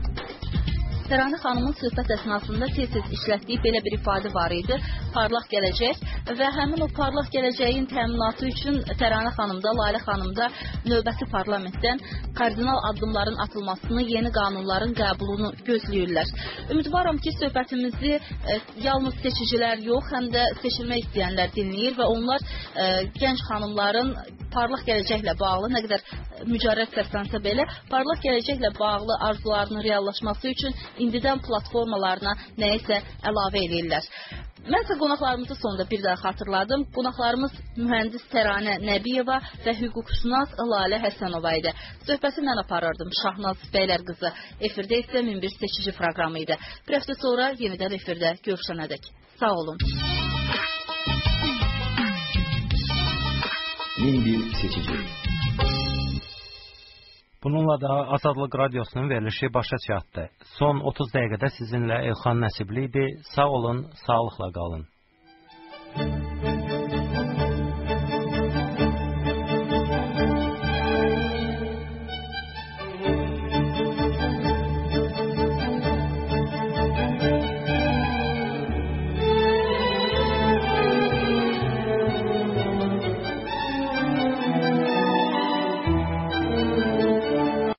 Təranə xanımın söhbət əsnasında tez-tez işlətdiyi belə bir ifadə var idi, parlaq gələcək və həmin o parlaq gələcəyin təminatı üçün Təranə xanım da, Lalə xanım da növbəti parlamentdən kardinal addımların atılmasını, yeni qanunların qəbulunu gözləyirlər. Ümidvaram ki, söhbətimizi e, yalnız seçicilər yox, həm də seçilmək istəyənlər dinləyir və onlar e, gənc xanımların parlaq gələcəklə bağlı, nə qədər mücərrəd səslənsə belə, parlaq gələcəklə bağlı arzularının reallaşması üçün indidən platformalarına nəyisə əlavə edirlər. Mən isə qonaqlarımızı sonunda bir daha xatırladım. Qonaqlarımız mühəndis Təranə Nəbiyeva və hüquqşünas Lalə Həsənova idi. Söhbəti mən aparırdım. Şahnaz Bəylər qızı. Efirdə isə min bir seçici proqramı idi. Bir həftə sonra yenidən efirdə görüşənədək. Sağ olun. min bir seçici. Bununla da Azadlıq Radiosunun verilişi başa çatdı. Son otuz dəqiqədə sizinlə Elxan Nəsibli idi. Sağ olun, sağlıqla qalın.